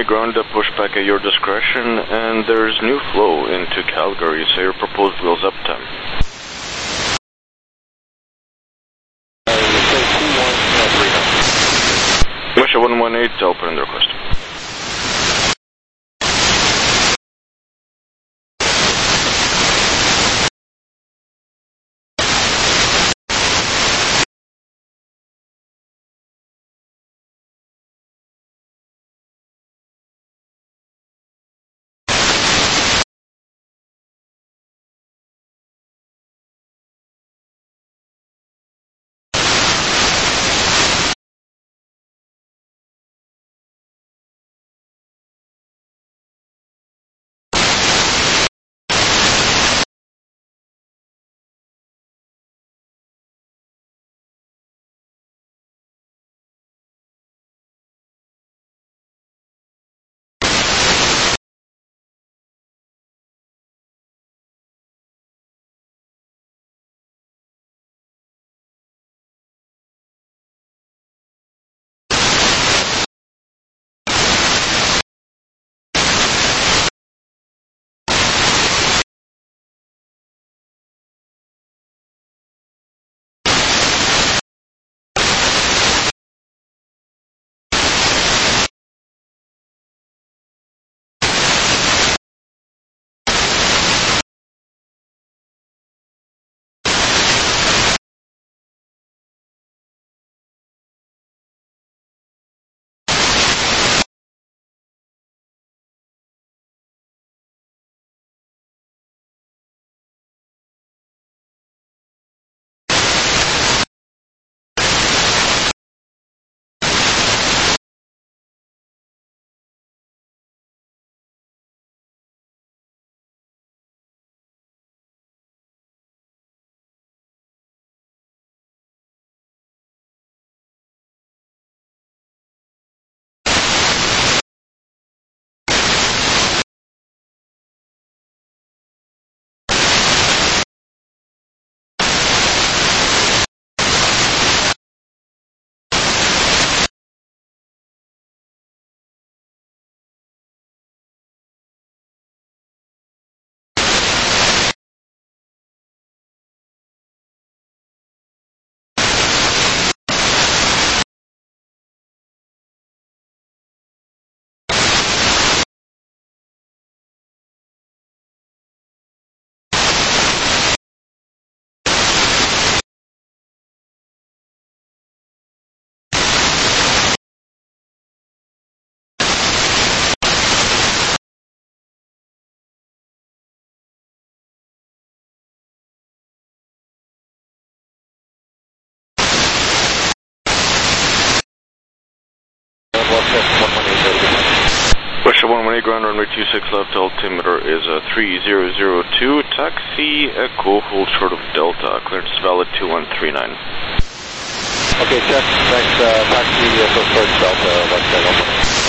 11A ground to push back at your discretion, and there's new flow into Calgary, so your proposed wheels up time. Wish 118, I'll put in the request. Wish 118 ground runway 26 left, altimeter is 3002, taxi Echo, hold short of Delta, clearance valid 2139. Okay, check, thanks, taxi Echo short Delta, left side, 118.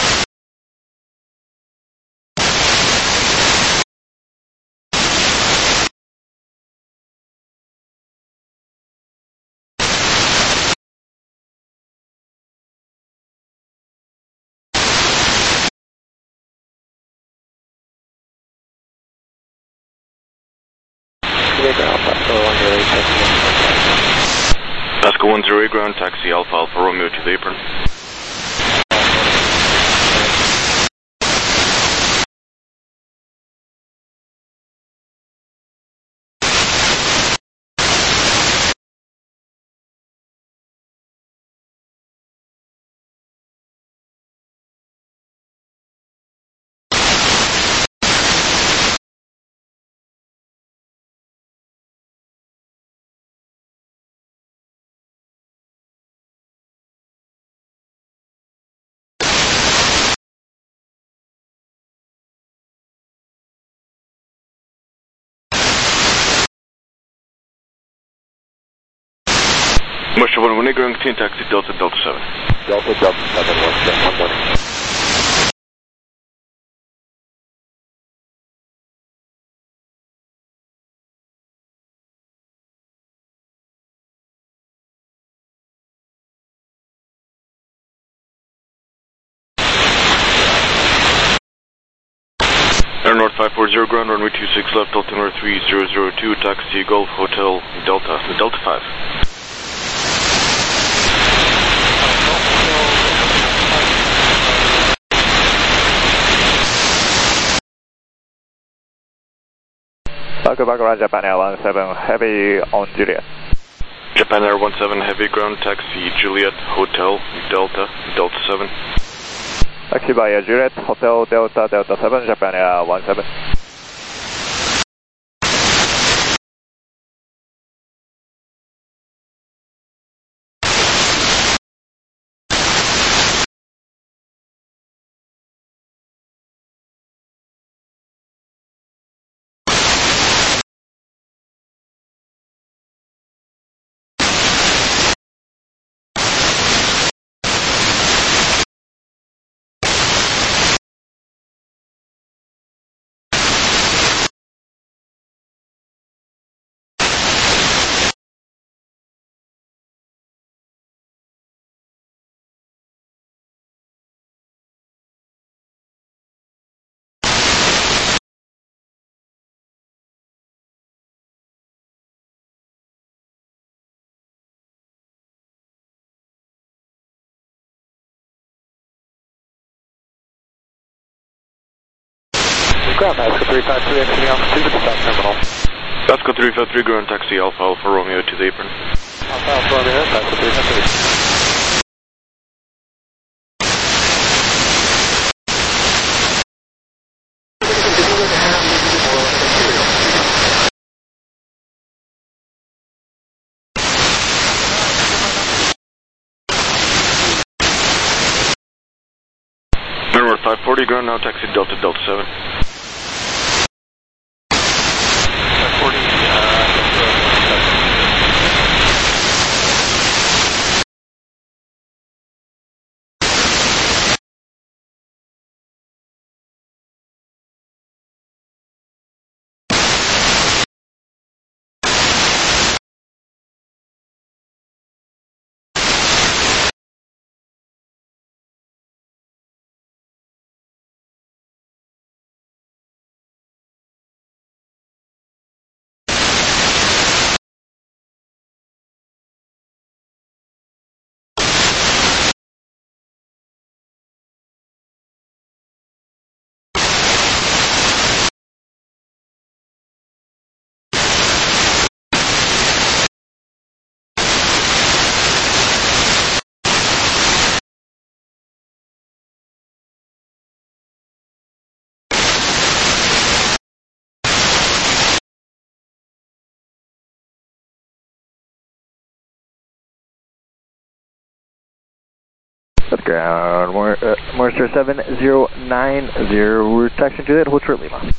Pascal 108 ground, taxi Alpha Alpha Romeo to the apron. Wish 118 ground, continue taxi Delta Delta 7. Delta Delta 7, 118. 540 ground, runway 26 left, altimeter 3002, taxi Golf Hotel Delta, Delta 5. Baku Roger, Japan Air 17 Heavy on Juliet. Japan Air 17 Heavy ground, taxi Juliet Hotel Delta, Delta 7. Taxi by Juliet Hotel Delta, Delta 7, Japan Air 17. Ground Vasco 353, exiting Alpha 2 to the south terminal. Vasco 353 ground, taxi Alpha Alpha Romeo to the apron. Alpha Alpha Romeo, Vasco 353. Number 540 ground, now taxi Delta Delta 7. 540, That's ground, Morrister 7090, we're taxiing Juliet, hold short Lima.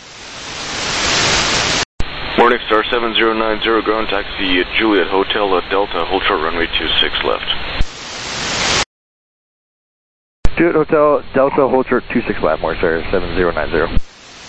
Morning Star 7090 ground, taxi Juliet Hotel Delta, hold short runway 26 left. Juliet Hotel Delta, hold short 26 left, Morrister 7090.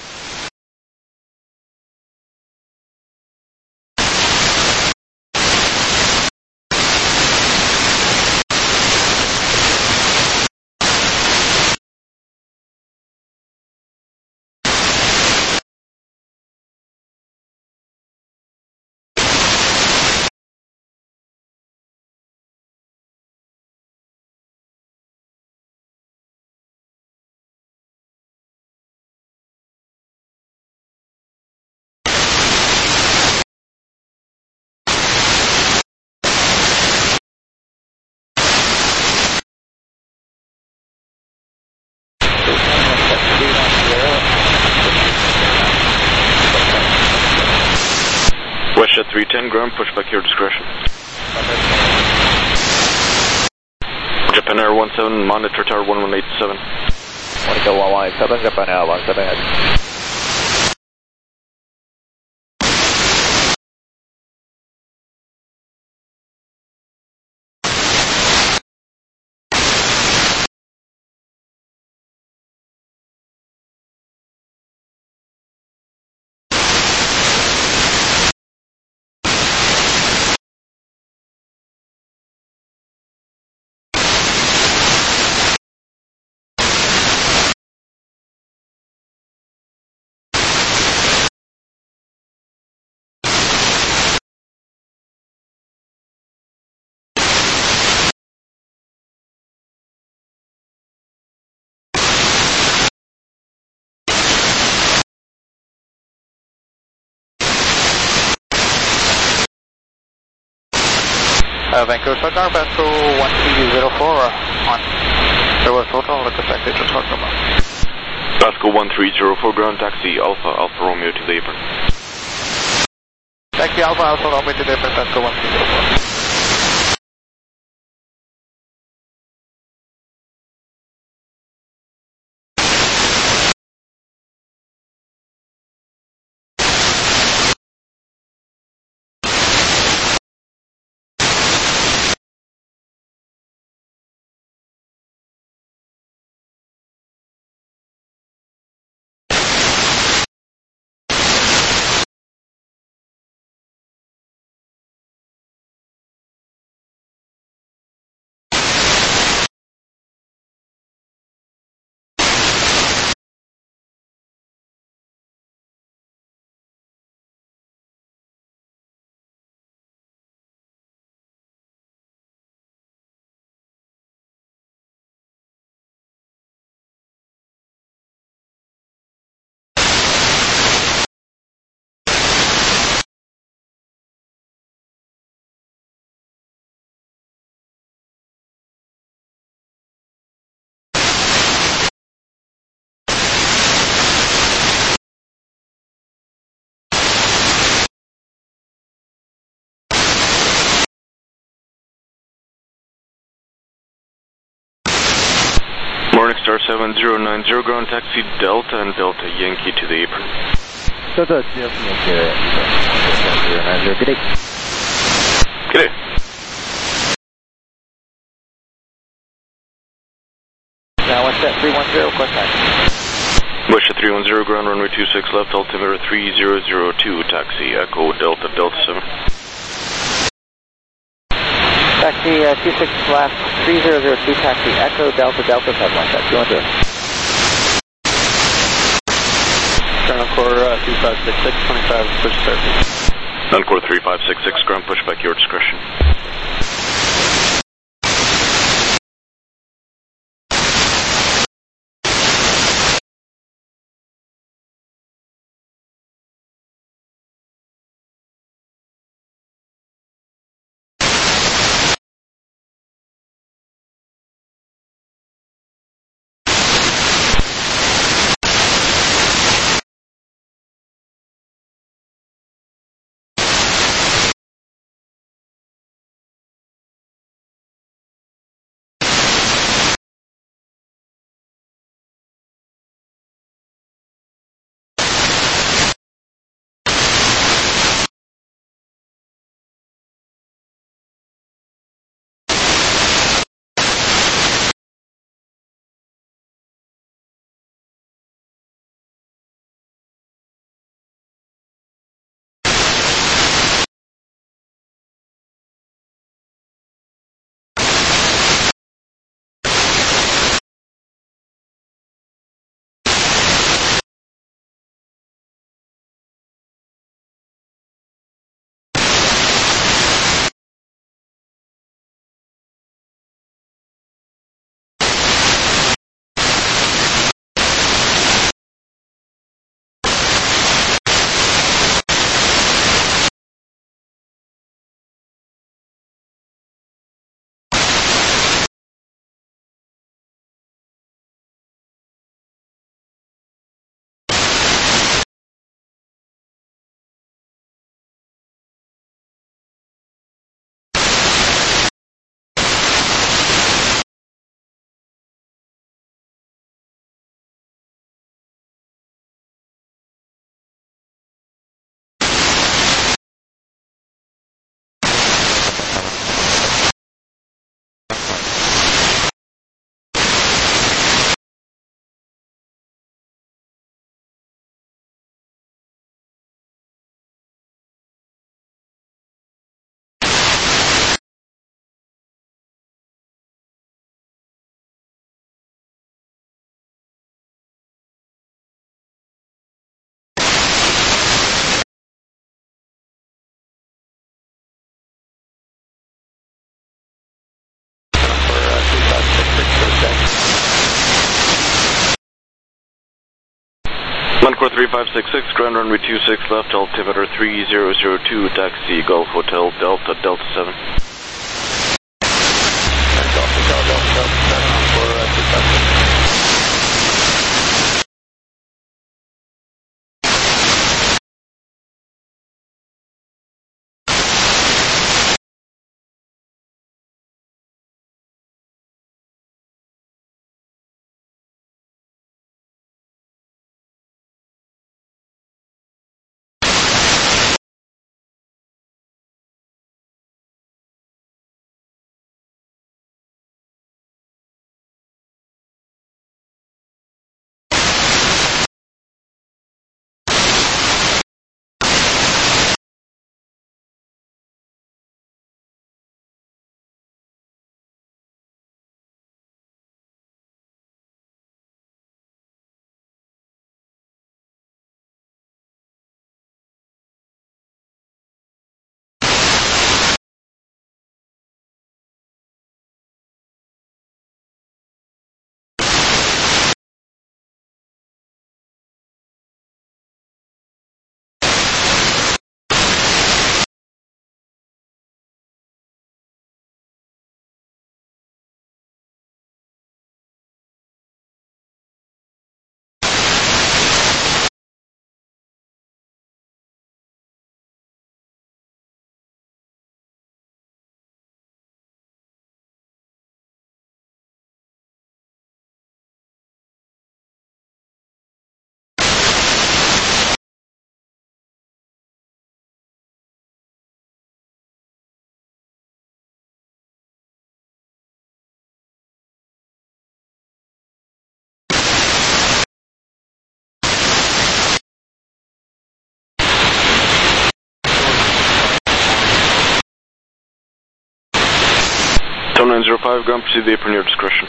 Westjet 310 ground, push back your discretion. Japan Air 17, monitor tower 1187. Monitor 1187, Japan Air 17. Vancouver Sonar, Vasco 1304 on. There was total, let's affect it to talk about. Vasco 1304, ground taxi, Alpha Romeo to the apron. Taxi Alpha Romeo to the apron, Vasco 1304. Morningstar 7090, ground taxi Delta and Delta Yankee to the apron. Delta Yankee, good day. Good day. Now what's that, 310, request time. Bush 310, ground runway 26 left, altimeter 3002, taxi Echo Delta Delta 7. Taxi 26 left, 3002, taxi Echo Delta Delta 7, like that, 210. Encore 3566, 25, push start. Encore 3566, ground pushback, your discretion. Encore 3566, ground runway 26 left, altimeter 3002, taxi Golf Hotel Delta Delta 7. 2905, ground proceed the apron, your discretion.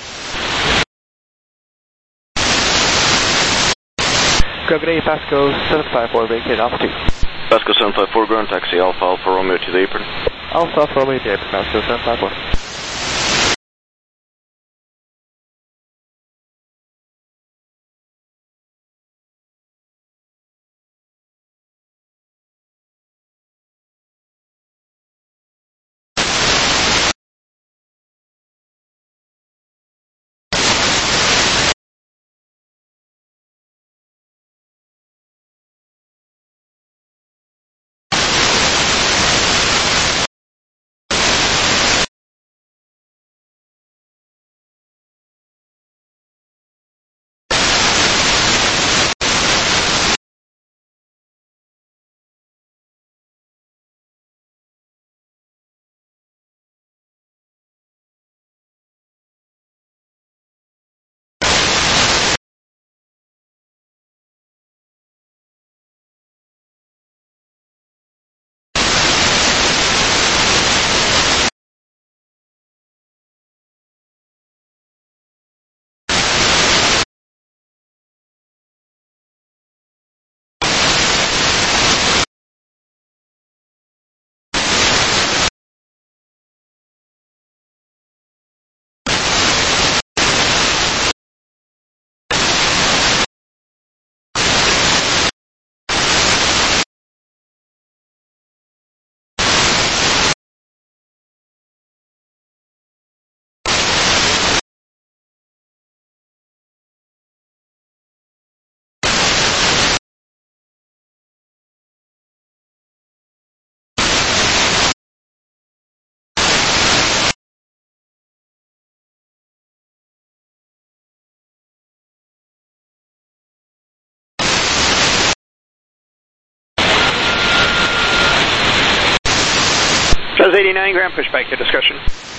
Gravity Pasco 754, vacate Alpha 2. Pasco 754, ground taxi Alpha Alpha Romeo to the apron. Alpha Alpha Romeo to the apron, Pasco 754. Does 89, ground pushback, your discretion.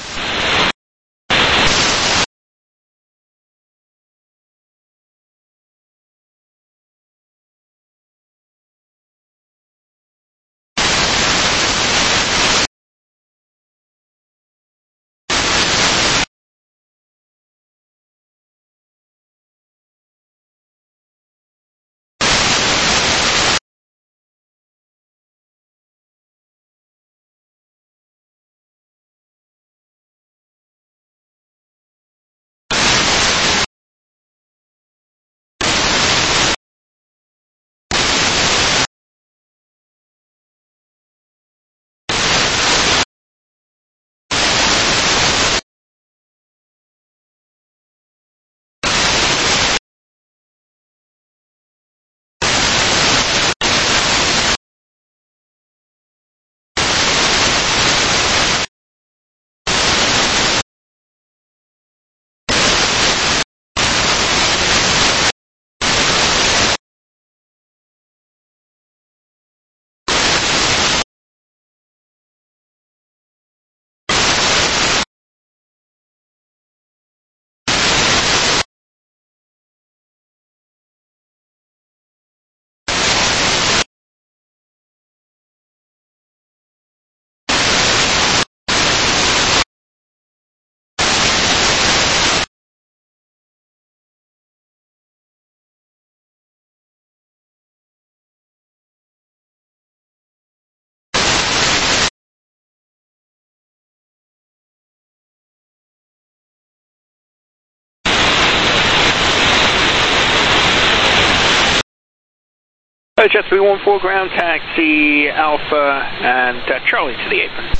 Jet 314, ground taxi Alpha and Charlie to the apron.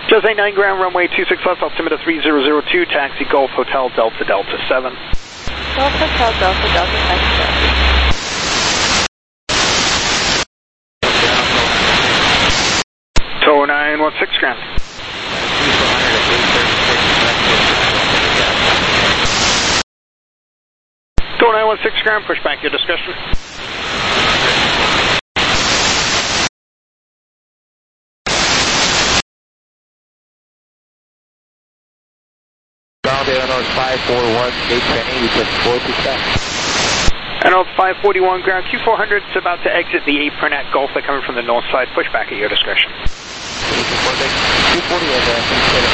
Jose 9 ground, runway 26 left, altimeter 3002, taxi Golf Hotel Delta Delta 7. Golf Hotel Delta Delta 7. TOW 916 ground. TOW 916 ground, push back your discussion. Ground Aeronaut 541, gate 1080, request 427. Aeronaut 541 ground, Q400 is about to exit the apron at Gulf. They're coming from the north side, push back at your discretion. 240 and then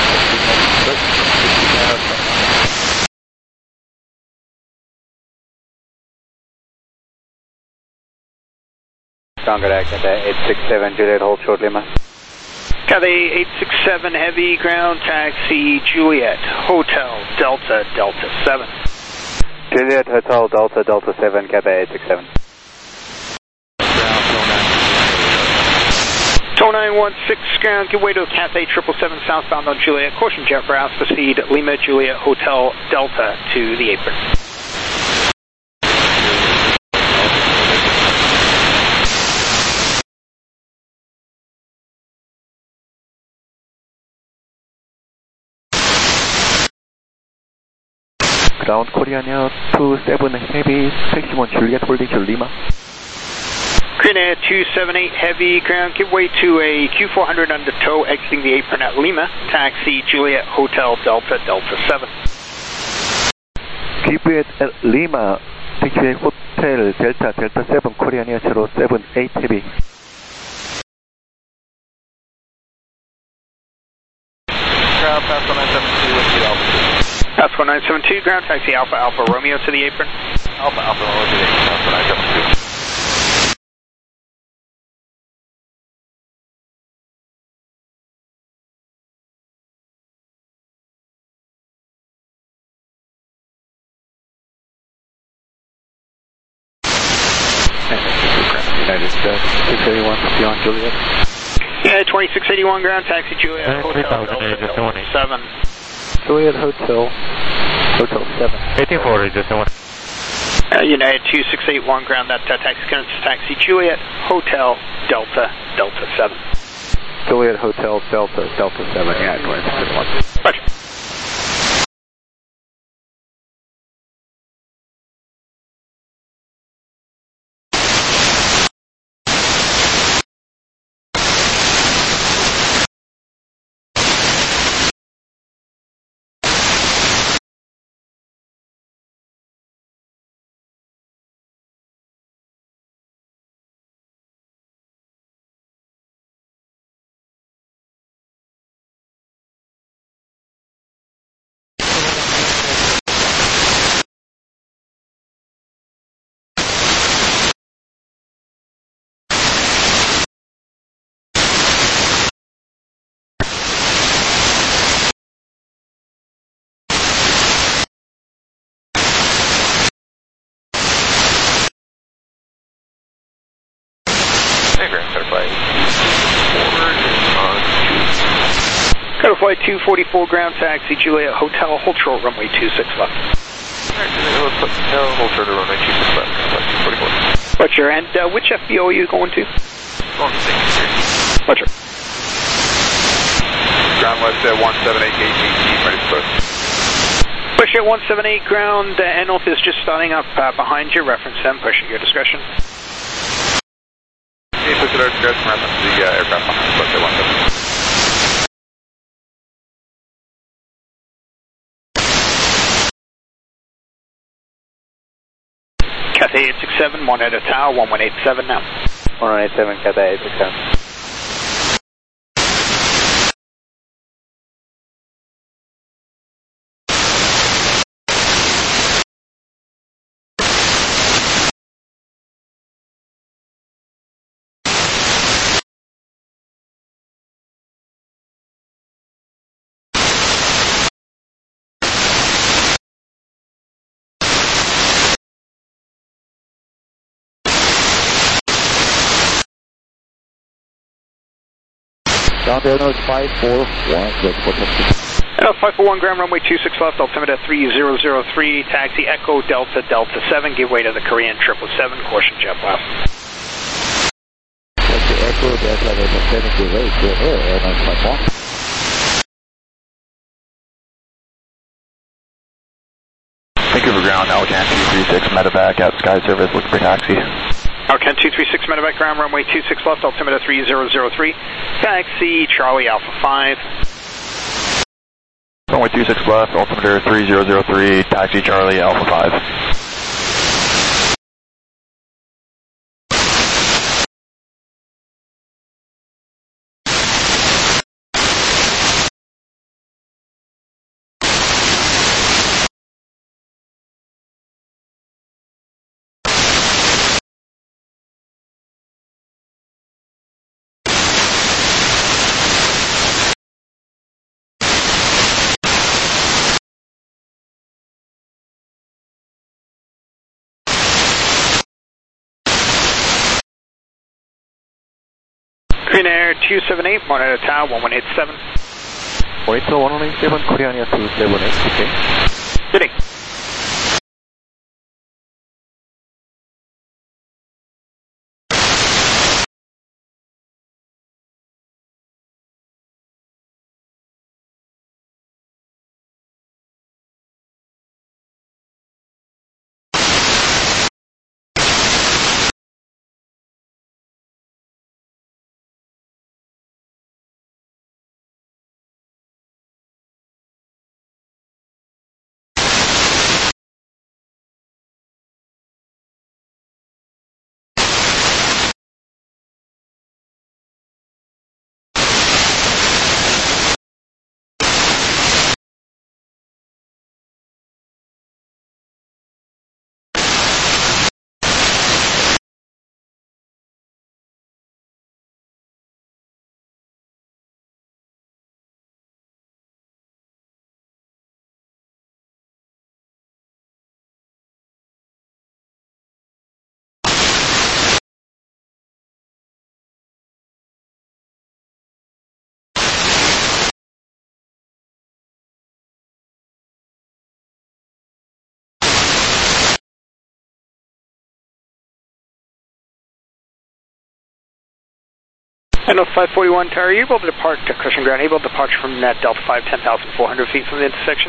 27. Ground contact at 867 Juliet, hold short Lima. Cathay 867 heavy ground taxi Juliet Hotel Delta Delta 7. Juliet Hotel Delta Delta 7, Cathay 867. TOW 916 ground, give way to Cathay 777 southbound on Juliet. Caution jet for Alpha Speed Lima Juliet Hotel Delta to the apron. Ground Korean Air 27 Heavy, taxi 1 Juliet holding to Lima. Korean Air 278 heavy ground, give way to a Q400 under tow exiting the apron at Lima, taxi Juliet Hotel Delta Delta 7. Juliet at Lima, taxi Hotel Delta Delta 7, Korean Air 078 Heavy. Ground Pascal 972 with you, Alpha. Pascal 972 ground, taxi Alpha Alpha Romeo to the apron. Alpha Alpha Romeo to the apron, Pascal 972. United 681 beyond Juliet. Yeah, 2681 ground, taxi Juliet Hotel Delta Delta 7. Juliet Hotel, Hotel 7. 1840, just one. United 2681 ground, that taxi clearance is taxi Juliet Hotel Delta Delta 7. Juliet Hotel Delta Delta 7, yeah, 2681. Roger. Got a flight 244 ground, taxi Juliet Hotel, hold short runway 26 left. Hold short runway 26 left, 244. Roger, and which FBO are you going to? Going to Singapore. Roger. Ground left at 178, gate 18, ready to push. Push at 178 ground, North is just starting up behind you, reference them, push at your discretion. Push at our discretion, reference the aircraft behind, push at 178. Cathay 867, 1 at a tower, 1187 now. 1187, Cathay 867. Ground Air 541, good for taxi. 541, ground runway 26 left, altimeter 3003, taxi Echo Delta Delta 7, give way to the Korean 777, caution jet blast. Taxi Echo Delta Delta 7, give way to Air 951. Thank you for ground, Alcan 236, medevac at Sky Service, looking for taxi. Alcan 236, medevac, ground runway 26 left, altimeter 3003, taxi Charlie Alpha 5. Runway 26 left, altimeter 3003, taxi Charlie Alpha 5. Korean Air 278, monitor tower 1187. Monitor 1187, Korean Air 278, okay. Sitting. And 541 Tower, are you able to depart to Cushing ground? Able to depart from net Delta 5, 10,400 feet from the intersection?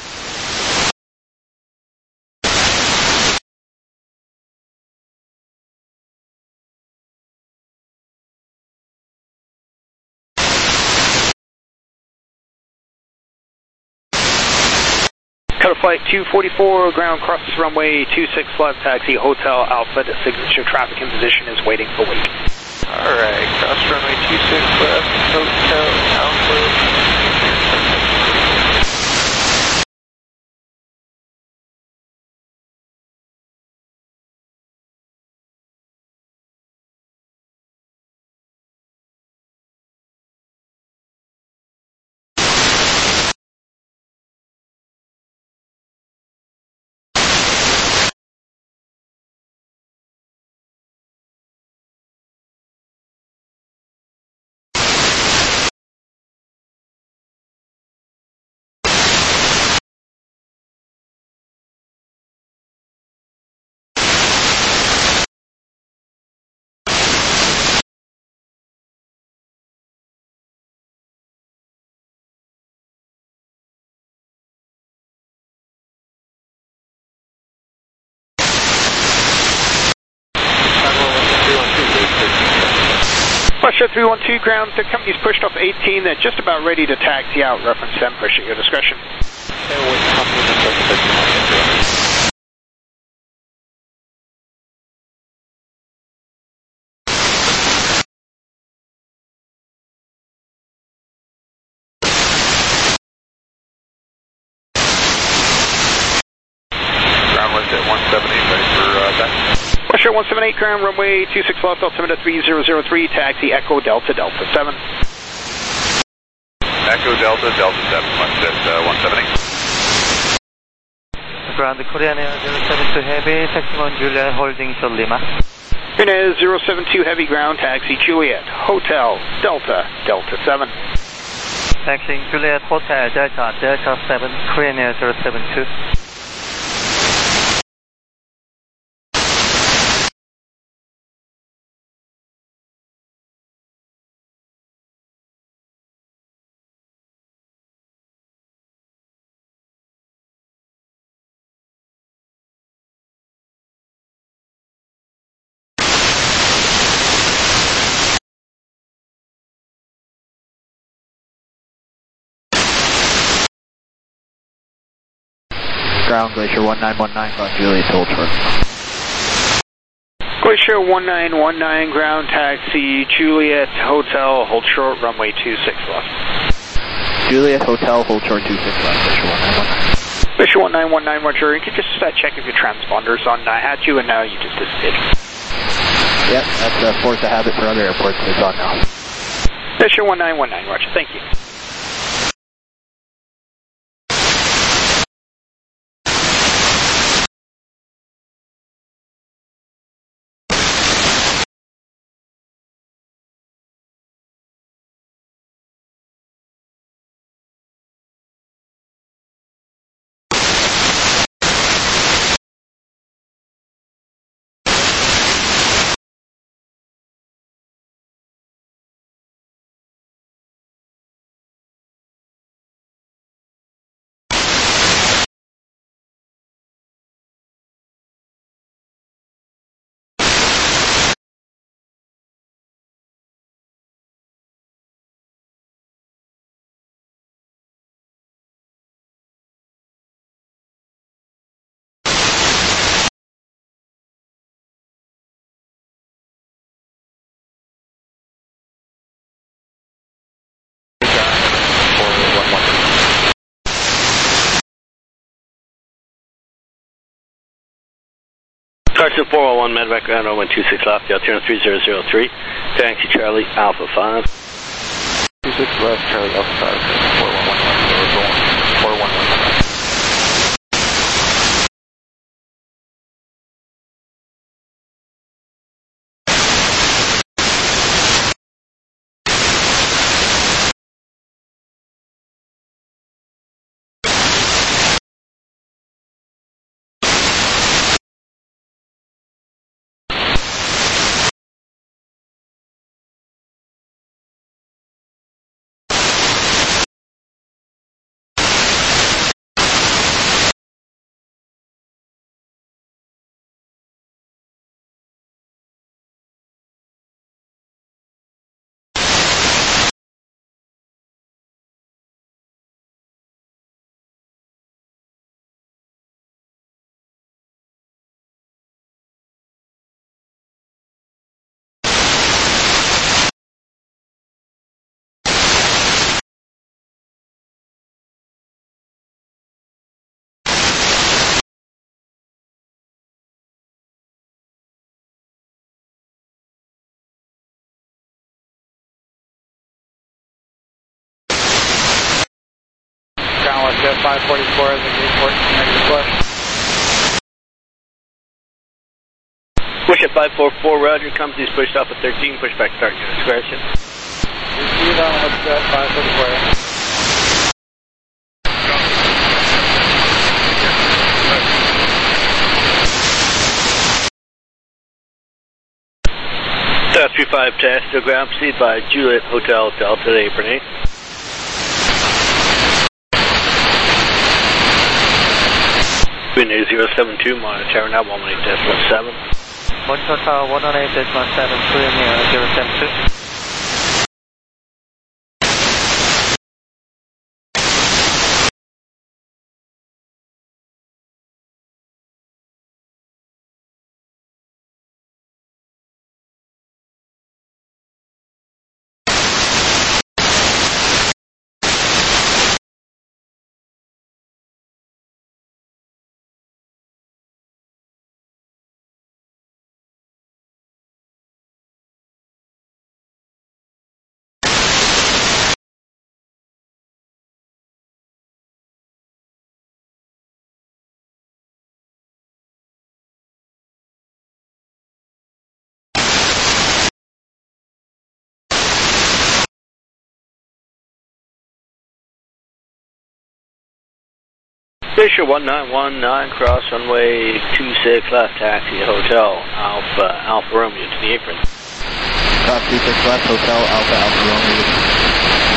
Cut flight 244, ground crosses runway 26 left, taxi Hotel Alpha, the signature traffic in position is waiting for wait. Alright, cross runway 26 left, Hotel Alpha. Russia 312 ground, the company's pushed off 18, they're just about ready to taxi out, reference 10, push at your discretion. Ground lift at 178, ready for taxi. Russia 178 ground, runway 26 left, altimeter 3003, taxi Echo Delta Delta 7. Echo Delta Delta 7, left at 178. Ground Korean Air 072 Heavy, taxi 1 Julia holding to Lima. Green 072 heavy ground, taxi Juliet, Hotel, Delta, Delta 7. Taxiing Juliet Hotel Delta Delta 7, Korean Air 072. Ground Glacier 1919 on Juliet, hold short. Glacier 1919 ground, taxi Juliet, Hotel, hold short, runway 26 left. Juliet Hotel, hold short 26 left, Glacier 1919. Glacier 1919, Roger. You can just check if your transponder's on. I had you, and now you just disappeared. Yep, that's a force of habit for other airports. It's on now. Glacier 1919, Roger. Thank you. Carson 401, Medevac ground 0126 left, Altimeter 3003, taxi Charlie Alpha 5. 26 left, Charlie Alpha 5, 4111, 4111. Ground Jet 544 as a report, negative flush. Push at 544, Roger, company's pushed off at 13, push back start your discretion. Receive on Jet 544. South 35 test, to ground, proceed by Juliet Hotel Delta to apron 8. Green 072, monitor now 118.7. Monitor Tower 118.7, Korean Air 072. Fisher 1919, cross runway 26 left, taxi Hotel Alpha Romeo to the apron. Stop 26 left, Hotel Alpha Romeo.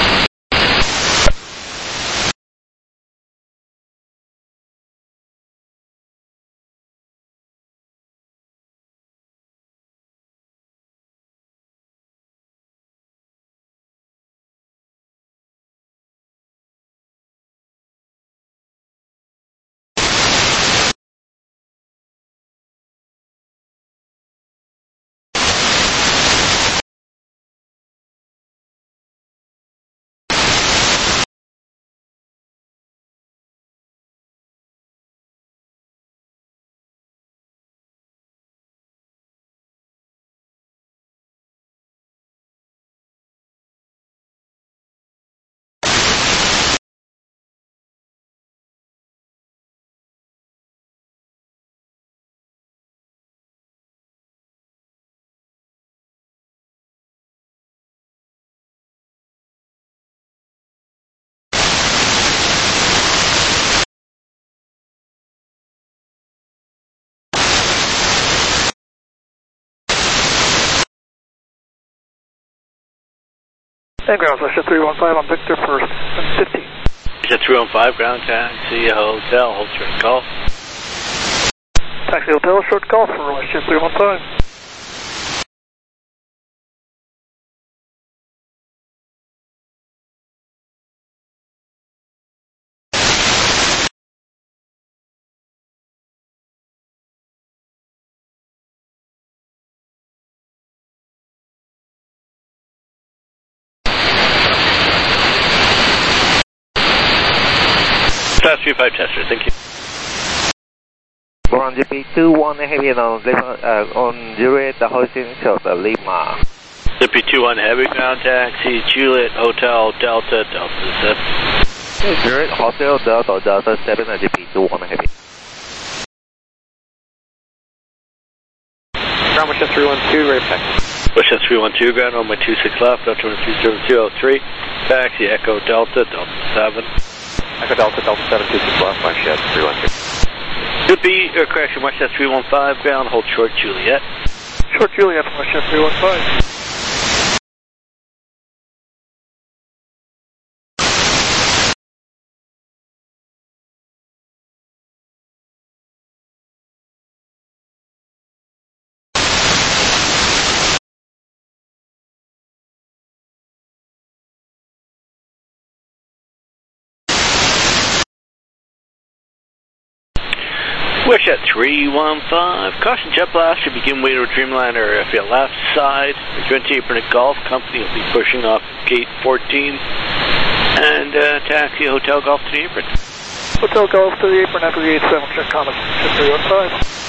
And ground, Russia 315 on Victor first, 15. Russia 315, ground taxi Hotel, hold short call. Taxi Hotel, short call for Russia 315. Class 35 tester, thank you. We're on GP21 heavy on Juliet, the hoisting short, Lima. GP21 heavy, ground taxi Juliet Hotel Delta 7. Juliet Hotel Delta 7 and GP21 heavy. Ground Russia 312, ready back. Russia 312, ground runway 26 left, altimeter 30203, taxi Echo Delta 7. Echo Delta 7, 26 left, Russia 312. Could be, correction, Russia 315, ground, hold short Juliet. Short Juliet, Russia 315. Wish at 315. Caution jet blast should begin way to Dreamliner if your left side. Return to apron at Golf Company will be pushing off gate 14. And taxi Hotel Golf to the apron. Hotel Golf to the apron after the 87, check comments, 315.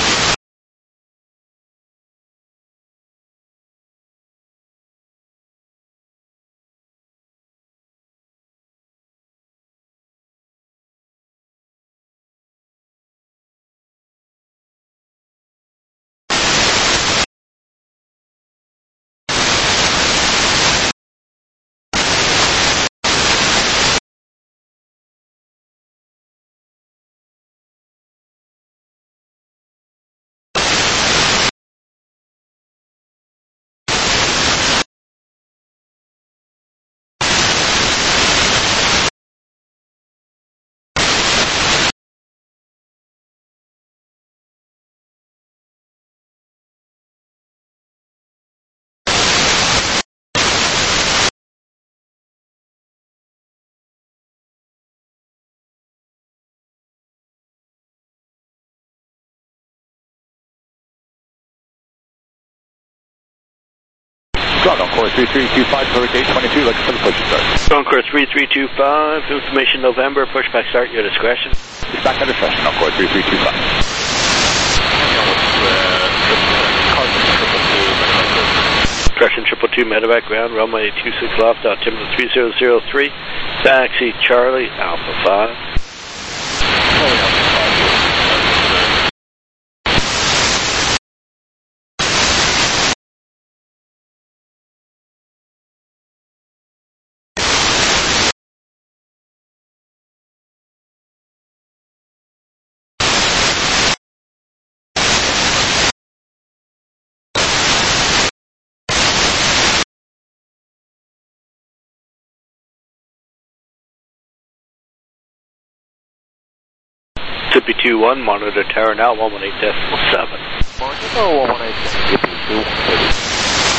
Ground Encore 3325, clear gate 22, looking for the push start. Encore 3325, information November, pushback start, your discretion. It's back under discretion, Encore 3325. Correction 222, medevac ground, runway 26 left, altimeter 3003, taxi Charlie, Alpha 5. Zippy 21, monitor tower now 118.7. Monitor 118, Zippy 230.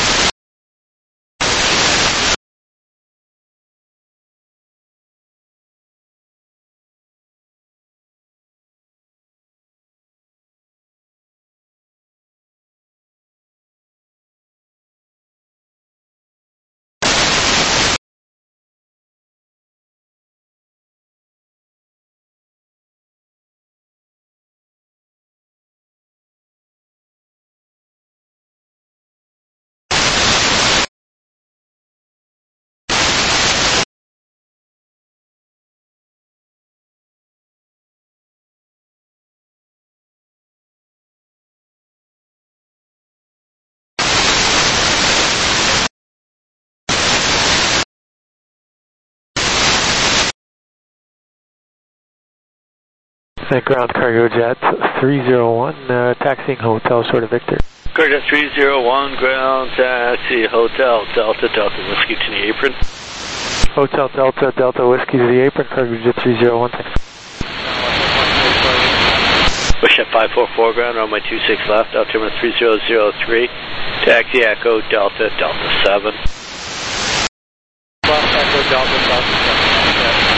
Ground cargo jet 301, taxiing hotel short of Victor. Cargo jet 301, ground taxi, hotel, Delta, Delta Whiskey to the apron. Hotel Delta, Delta Whiskey to the apron, cargo jet 301, thanks. Wish at 544 ground, runway 26 left, altimeter 3003, taxi Echo, Delta, Delta 7. Left Echo, Delta, Delta 7.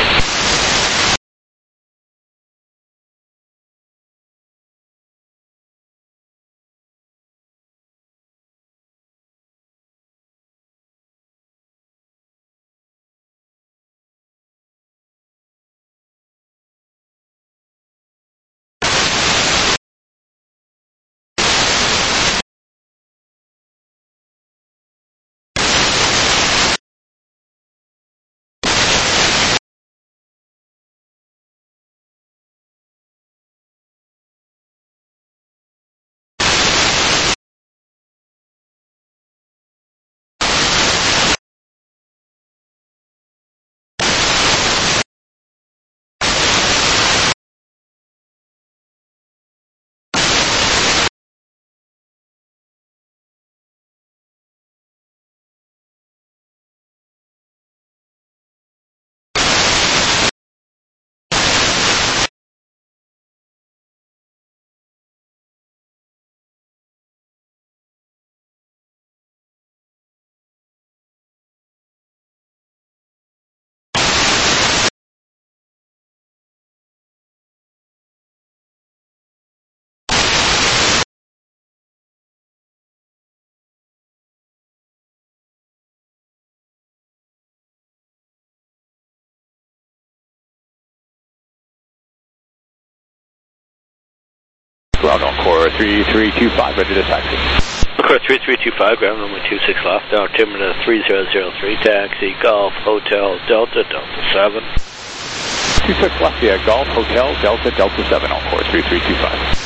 Ground Encore 3325, ready to taxi. Encore 3325, ground runway 26 left, altimeter 3003, taxi, Golf, Hotel, Delta, Delta 7. 26 left, yeah, Golf, Hotel, Delta, Delta 7, Encore 3325.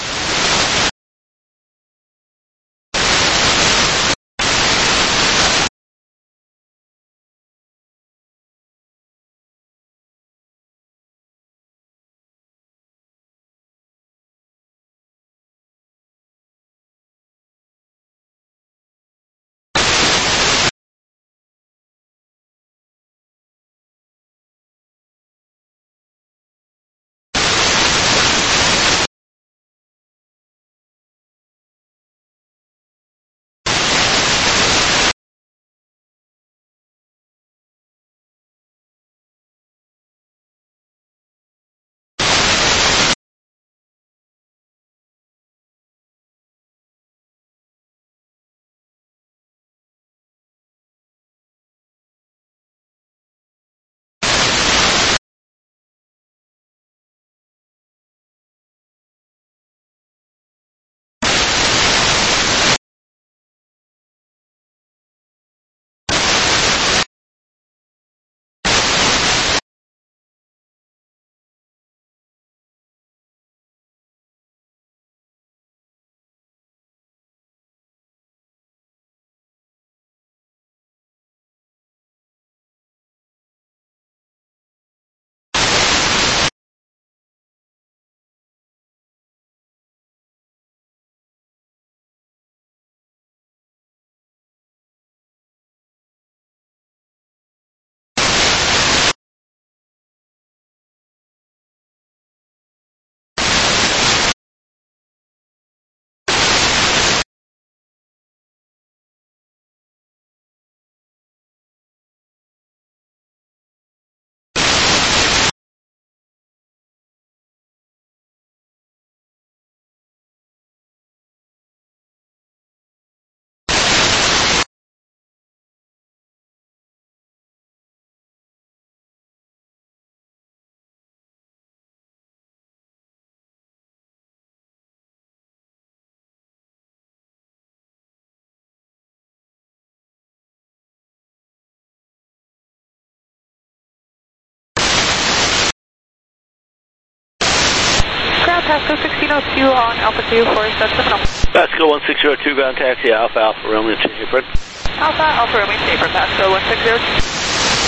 Pasco 1602 on Alpha 2 for set 7. Pasco 1602, ground taxi, Alpha Alpha Romeo to apron. Alpha Alpha Romeo to apron, Pasco 1602.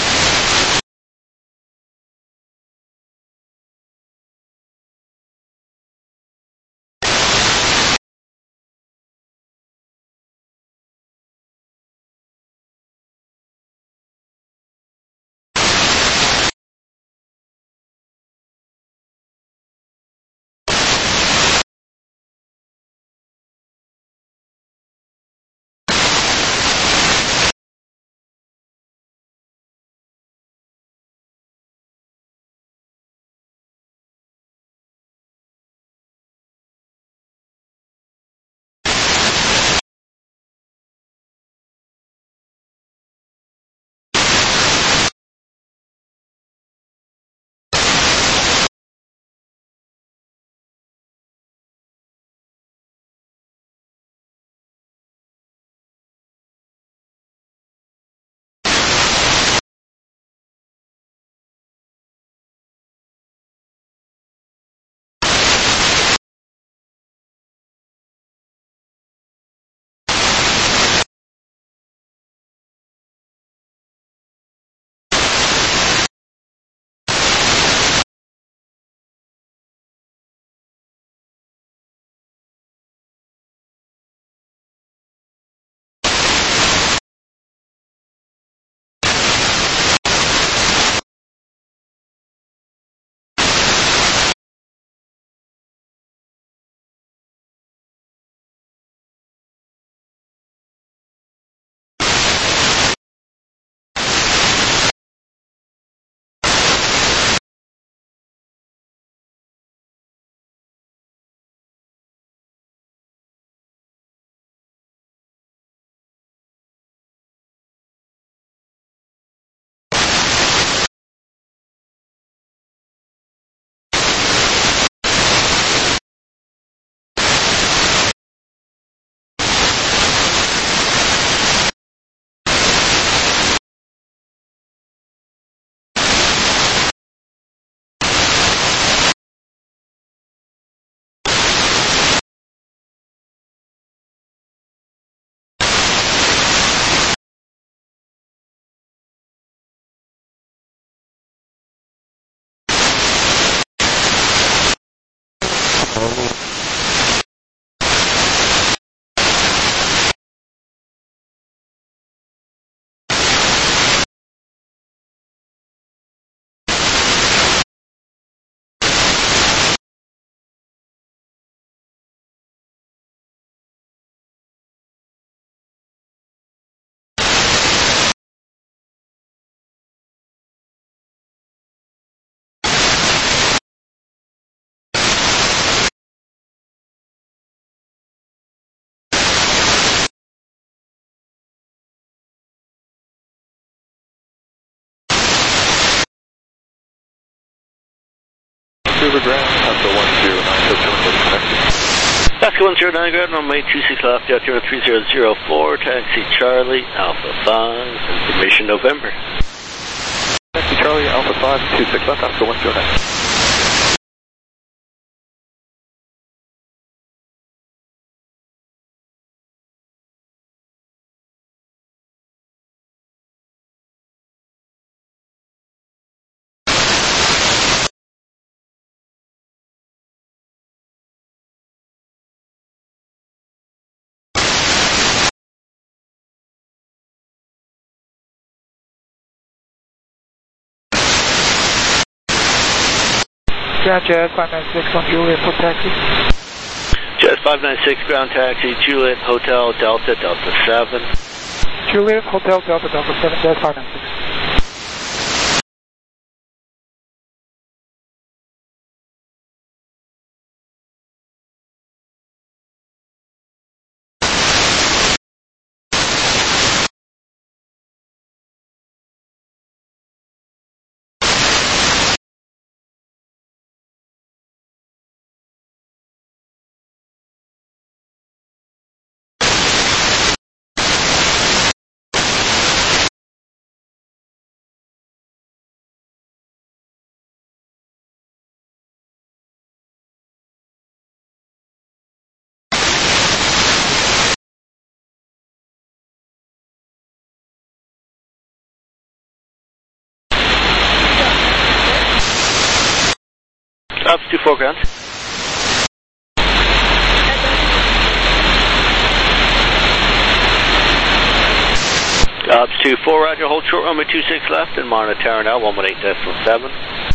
Pasco 109, ground runway 26 left, altimeter 3004, taxi Charlie, Alpha 5, information November. Taxi Charlie, Alpha 5, 26 left, Pasco 109. Ground Jazz 596 on Juliet for taxi. Jazz 596, ground taxi, Juliet Hotel Delta, Delta 7. Juliet Hotel Delta, Delta 7, Jazz 596. Ops 24 ground. Ops 24, roger, hold short runway 26 left and monitor Tower now, 118.7.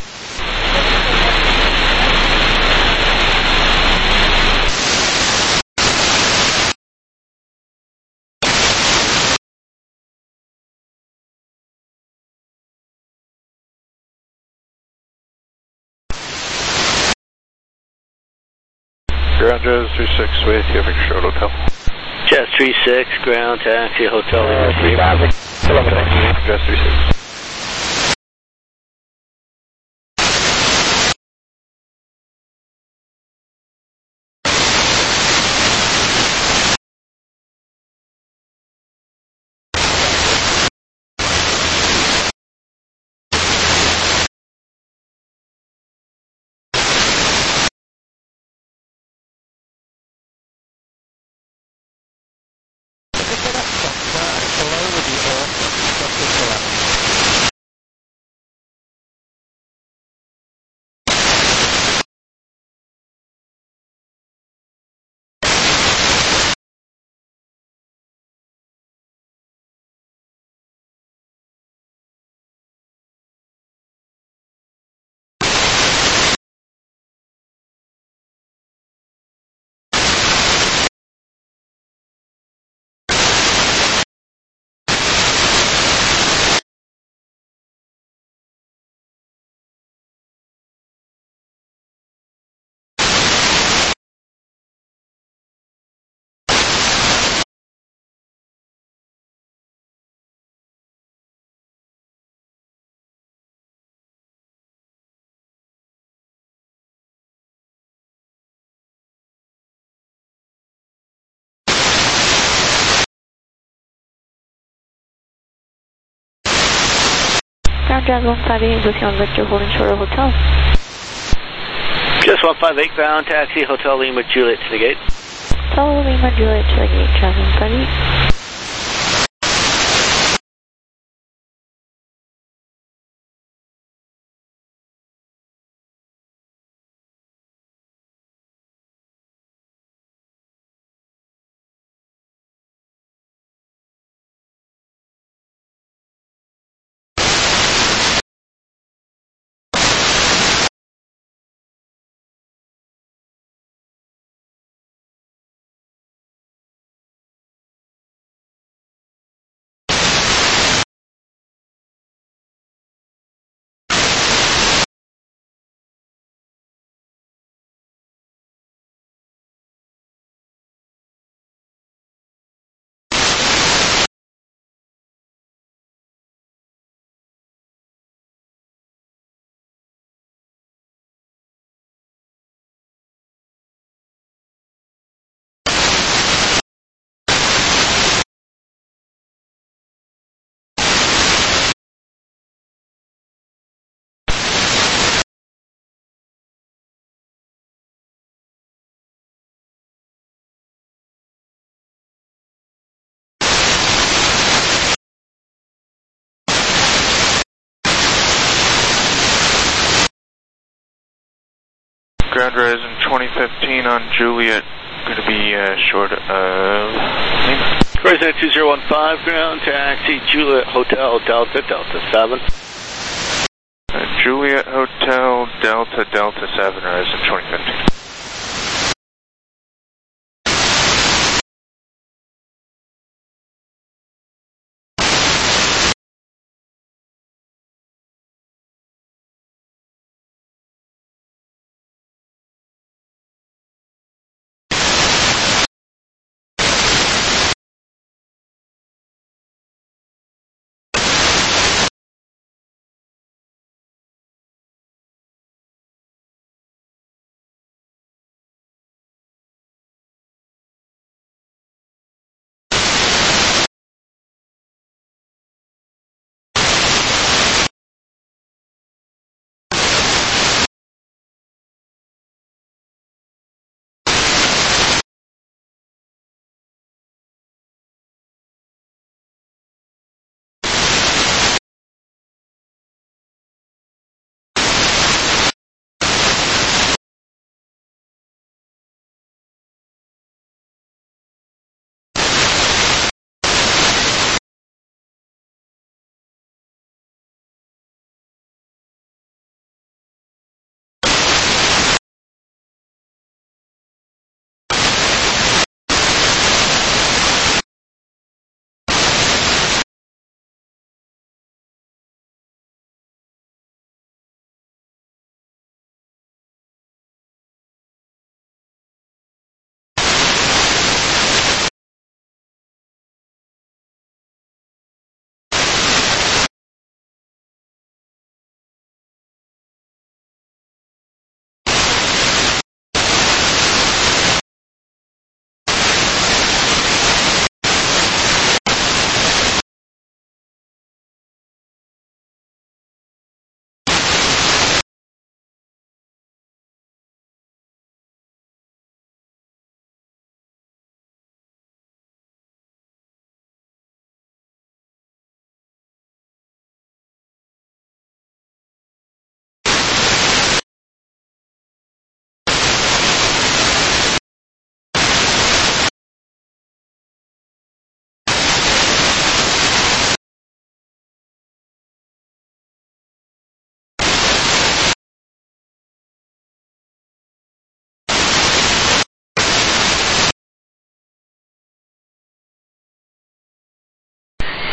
Ground Jazz 36 with you, Victor Short Hotel. Jazz 36, ground taxi, hotel. Jazz 36. Ground Jazz 158 with you on Victor holding short of hotel. Just 158, ground taxi, Hotel Lima Juliet to the gate. Hotel Lima Juliet to the gate, Jazz 158. Ground Horizon 2015 on Juliet, going to be short of Lima. Horizon 2015, ground taxi, Juliet Hotel, Delta, Delta 7. Juliet Hotel, Delta, Delta 7, Horizon 2015.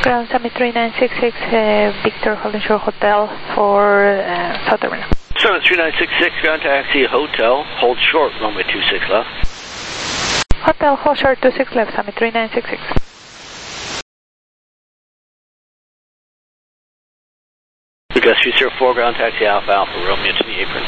Ground Summit 3966, Victor Holding Shore Hotel for South Terminal. Summit 3966, ground taxi, hotel, hold short, runway 26 left. Hotel, hold short 26 left, Summit 3966. Gus 304, ground taxi, Alpha Alpha, Romeo to the apron.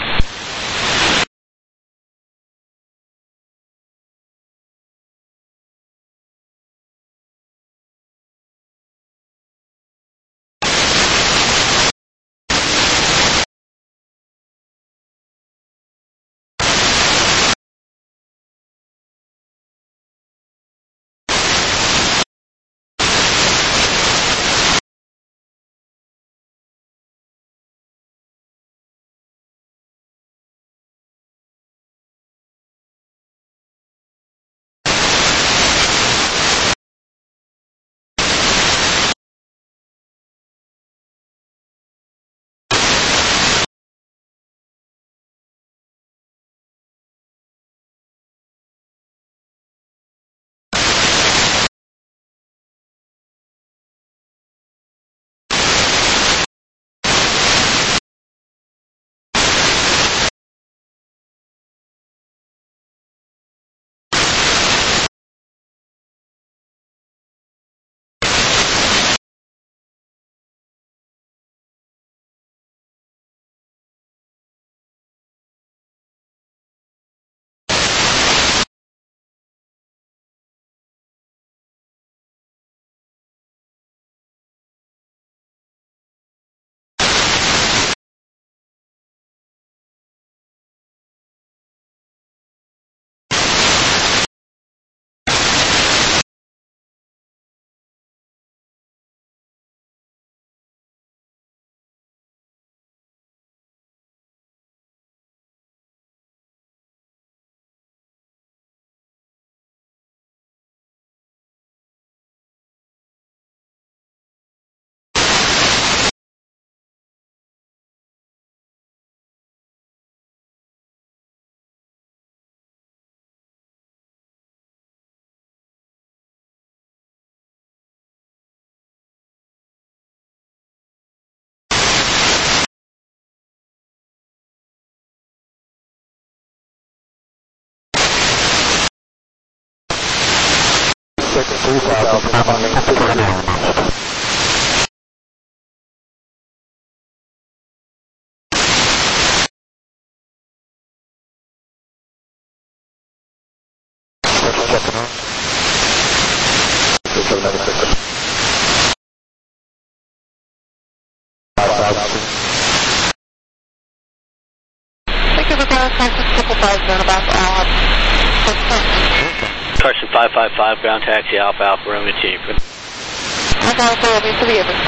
Carson 555, ground taxi, Alpha Alpha, Romeo to the apron. Alpha Alpha, Romeo to the apron,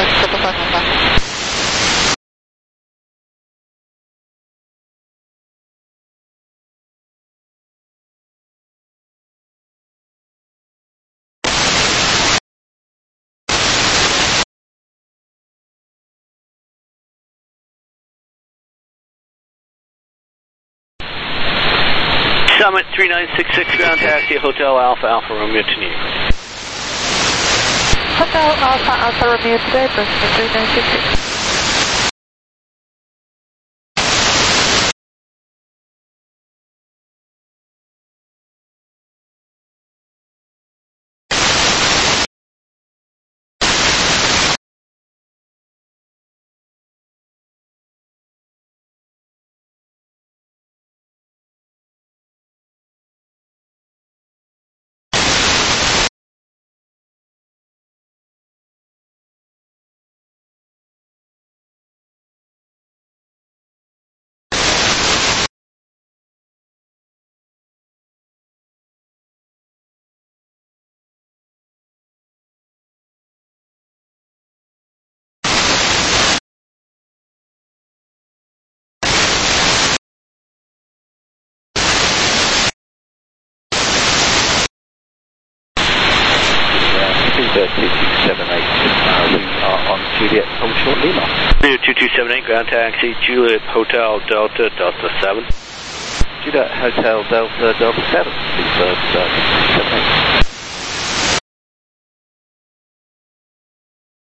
555. Summit 3966, ground taxi, Hotel Alpha Alpha, Romeo to the apron. Hotel Alpha Alpha, Romeo to the apron, 3966. Juliet, hold short Lima. 2278, ground taxi, Juliet Hotel Delta, Delta 7. Juliet Hotel Delta, Delta 7, please, 78.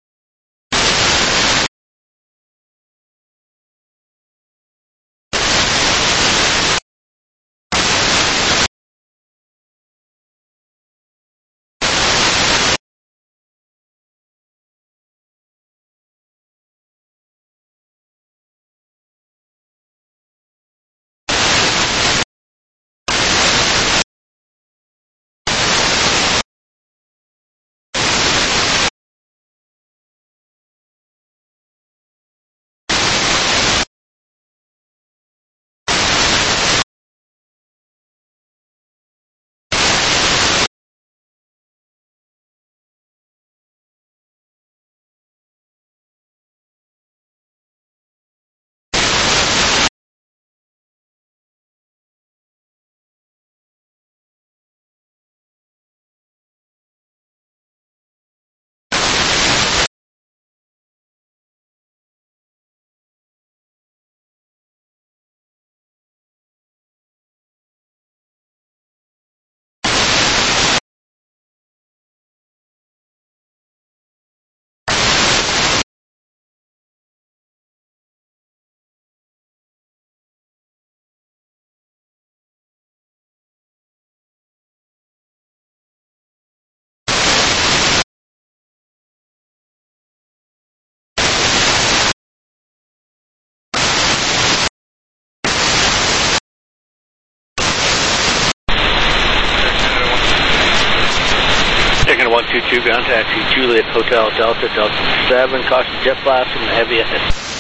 22, ground taxi, Juliet Hotel Delta, Delta 7, caution jet blast from the heavy ahead.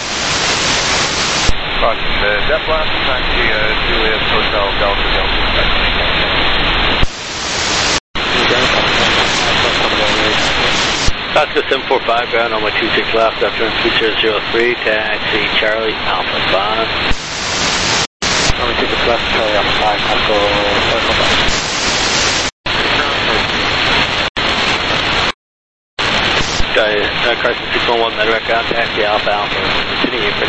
Caution jet blast, taxi, Juliet Hotel Delta, Delta 7. Oscar 745, ground on my 26 left, after 3003, taxi, Charlie Alpha 5. On my 26 left, Charlie Alpha 5, Alpha 5. Carson 611, Medevac ground taxi, Alpha Alpha, sitting apron.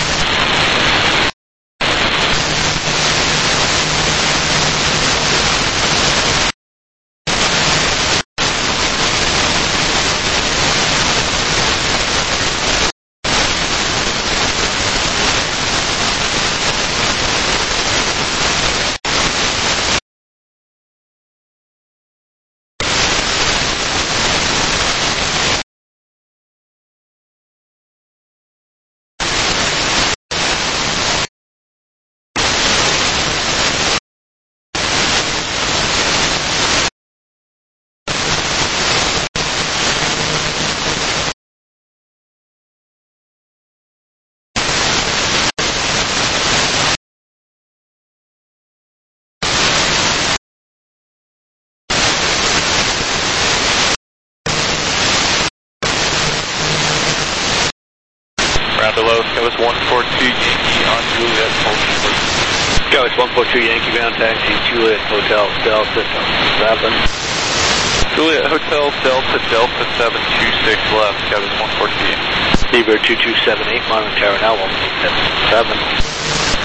Below, Skywest 142 Yankee on Juliet Hotel. Skywest 142 Yankee ground taxi, Juliet Hotel Delta 7. Juliet Hotel Delta, Delta 726 left, Skywest 142 Yankee. Beaver 2278, Monterey Tower now, 177.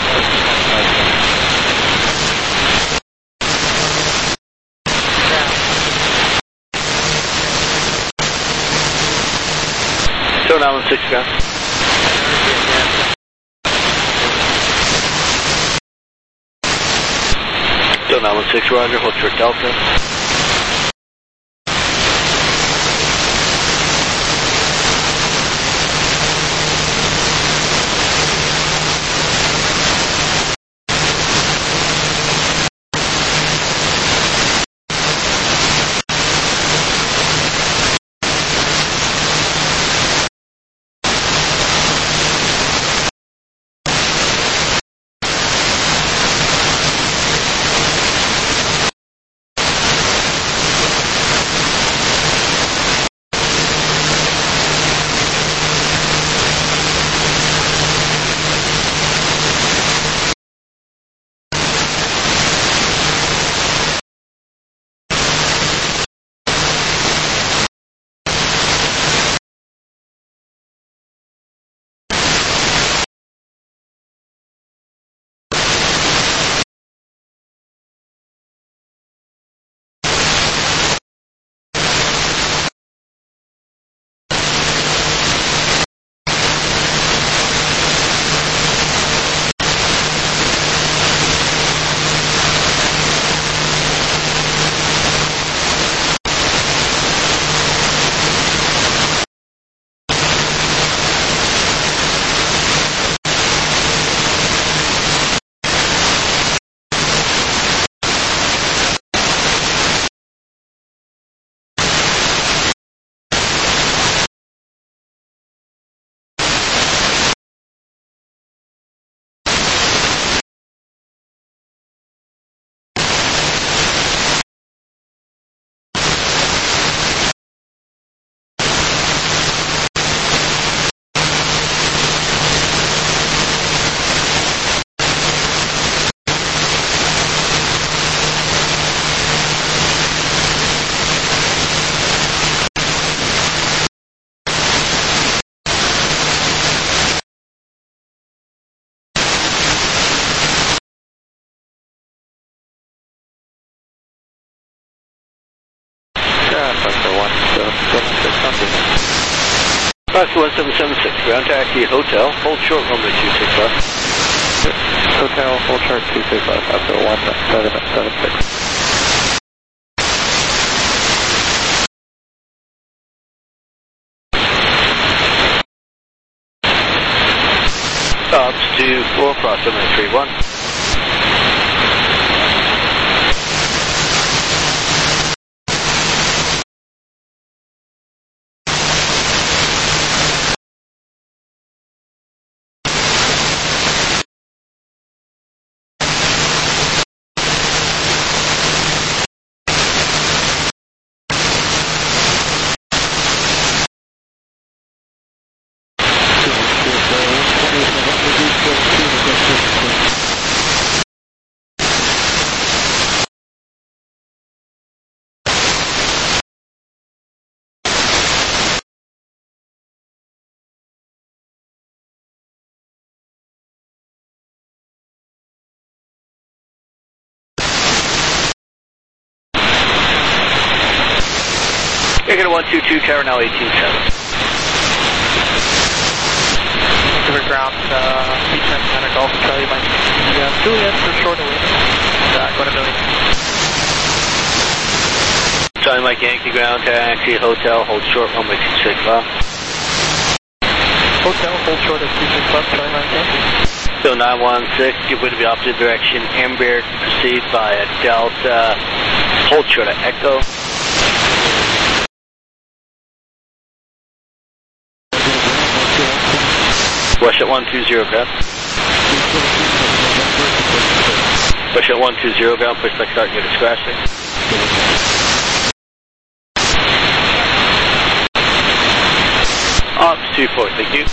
So now on 6 ground. Still 916, Roger, hold short Delta. Oscar 1776, ground taxi, hotel, hold short runway 26 left. Hotel, hold short 26 left, Oscar 1776. Stops to 4 approximately 31. You're going to 122, Tower now 18.7. Pacific ground, Beachman Center, Golf Charlie Mike. Juliet for short away. Going to million. Charlie Mike Yankee ground, taxi, hotel, hold short, runway 26 left. Hotel, hold short at 26 left, Charlie Mike Yankee. So 916, give way to the opposite direction, Embraer, proceed via Delta, hold short at Echo. Rush at 120 ground. Rush at 120 ground, push back start, get a scratching. Ops 24, thank you.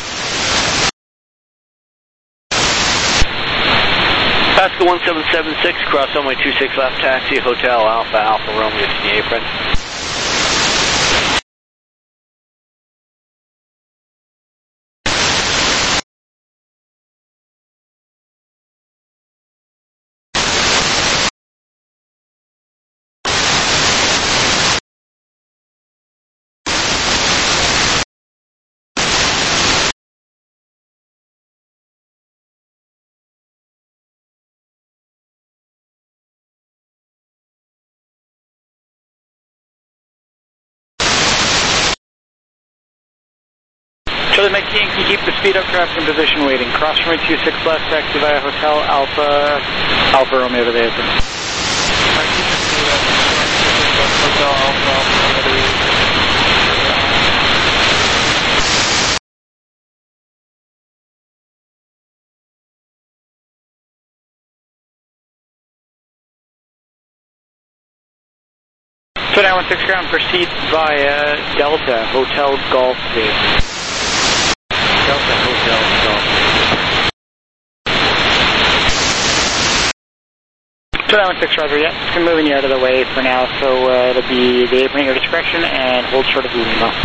Pascal 1776, cross runway 26 left, taxi, hotel, Alpha, Alpha Romeo to the apron. Charlie Mike Yankee, keep the speed up, traffic in position waiting. Cross runway 26 left, taxi via hotel, Alpha Romeo to the apron. Hotel, Alpha Romeo to the apron. So 916 ground, proceed via Delta, Hotel Golf Base. Delta, Hotel Golf. So 916 Roger, yeah, just going to move you out of the way for now, so it'll be the apron at your discretion and hold short of Lima.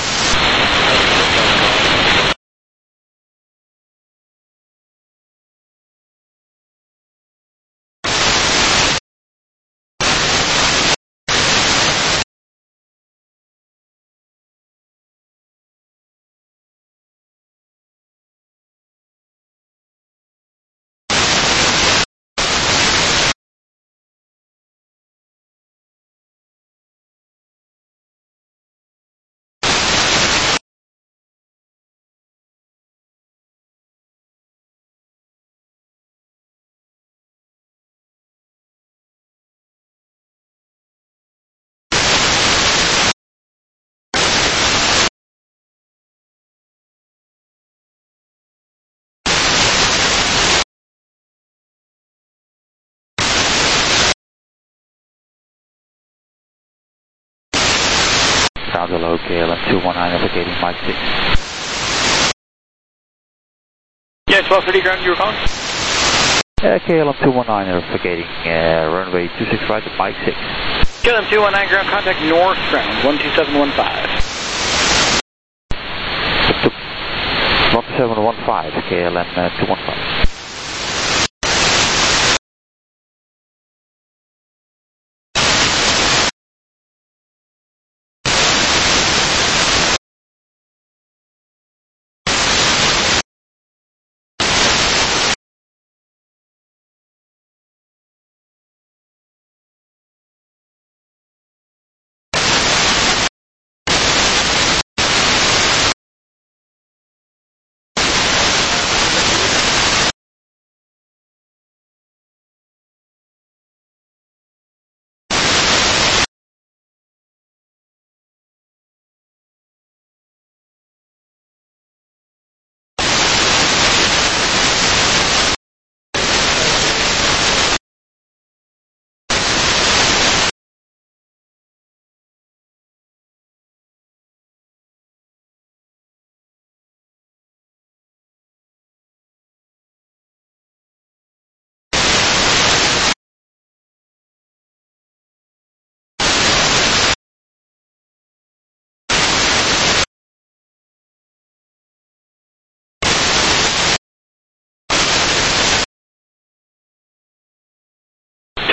Sounds hello, KLM 219, navigating Mike 6. Yeah, 1230 ground, you were calling? KLM 219, navigating runway 26 right at Mike 6. KLM 219 ground, contact north ground, 12715. 1715, KLM 215.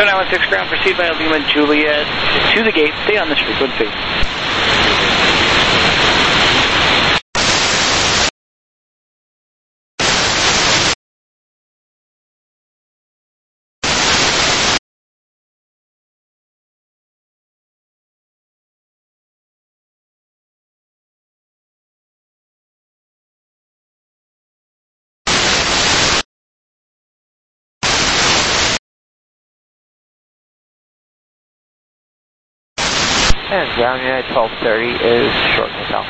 2916 ground, proceed by Lima Juliet to the gate, stay on this frequency. And ground unit 1230 is short hotel.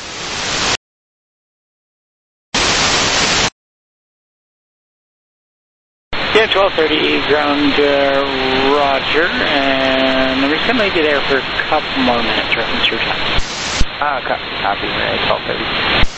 Yeah, 1230 ground, roger, and we're just going to leave you there for a couple more minutes, reference your time. Copy, 1230.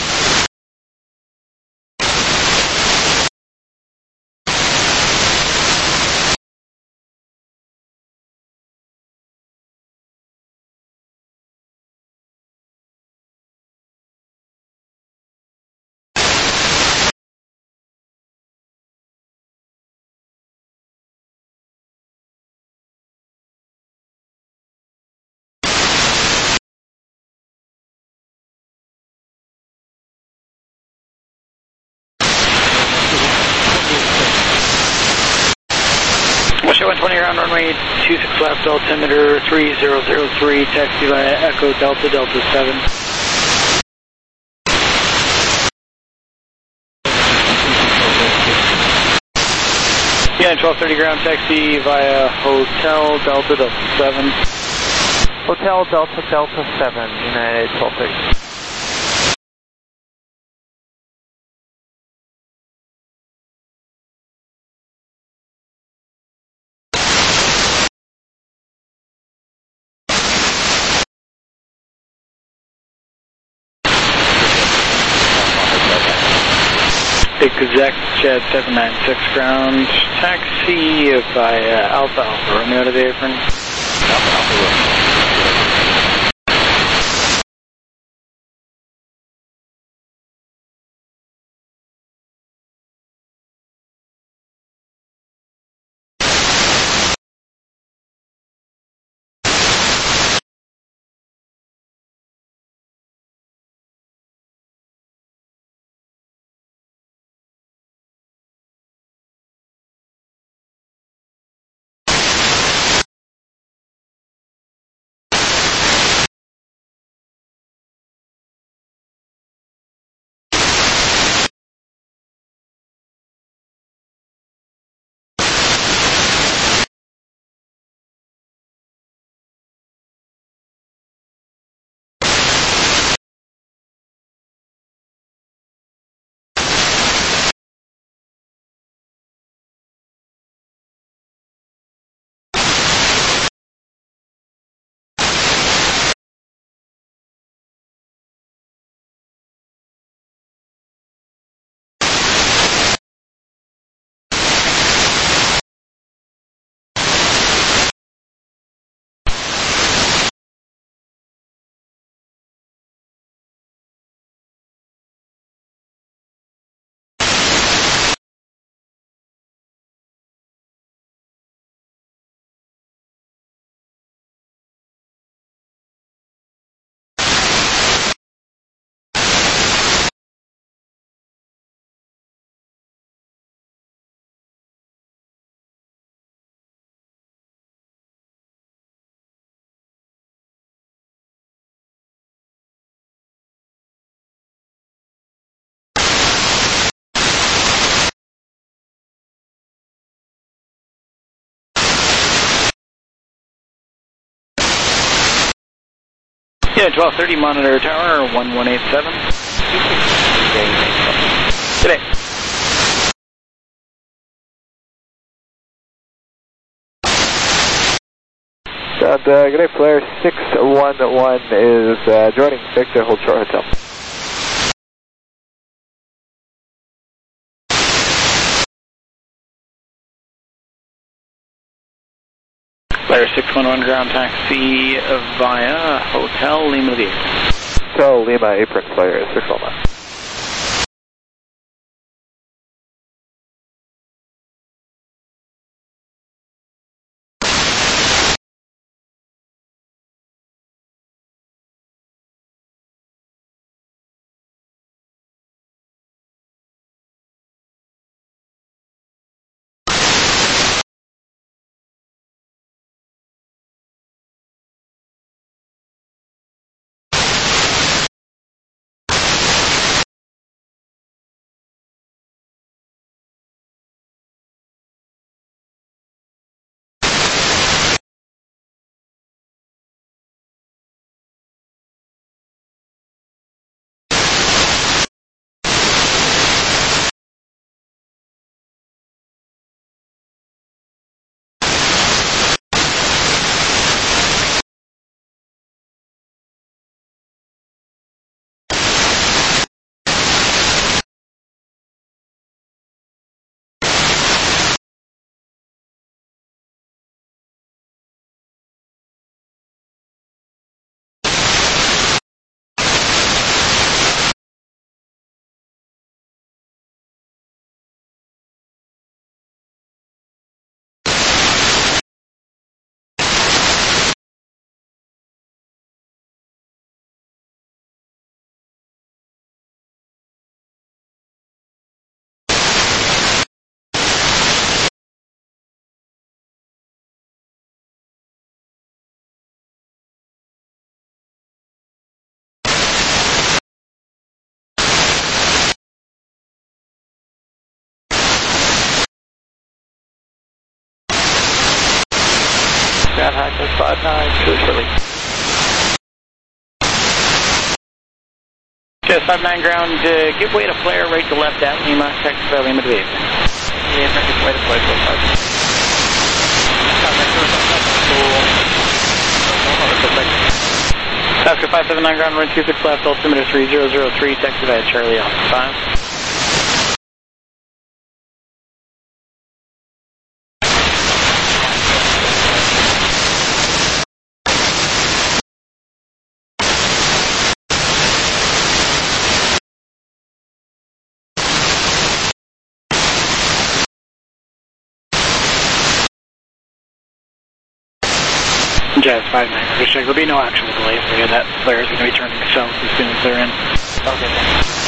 West 120 around runway 26 left, altimeter 3003, taxi via Echo Delta, Delta 7. Yeah, 1230 ground, taxi via Hotel Delta, Delta 7. Hotel Delta, Delta 7, United 1230. Exact Jet 796 ground, taxi via Alpha Alpha Romeo to the apron. Alpha Alpha Romeo. Yeah, 1230 monitor tower 1187. Today. Good day, Flare 611 is joining Victor, hold short hotel. Flare 611 ground taxi via Hotel Lima View. Hotel Lima apron, Flare 611. ground, high 59, Juliet Charlie. Just 59 ground, give way to flare, right to left at Lima, taxi by Lima to 8. Yeah, give way to flare, 5. Oscar 579 ground, run 26 left, altimeter 3003, taxi by Charlie Alpha 5. Jazz 59, just check. There'll be no actual delays. That flare is going to be turning south as soon as they're in. Okay, thanks.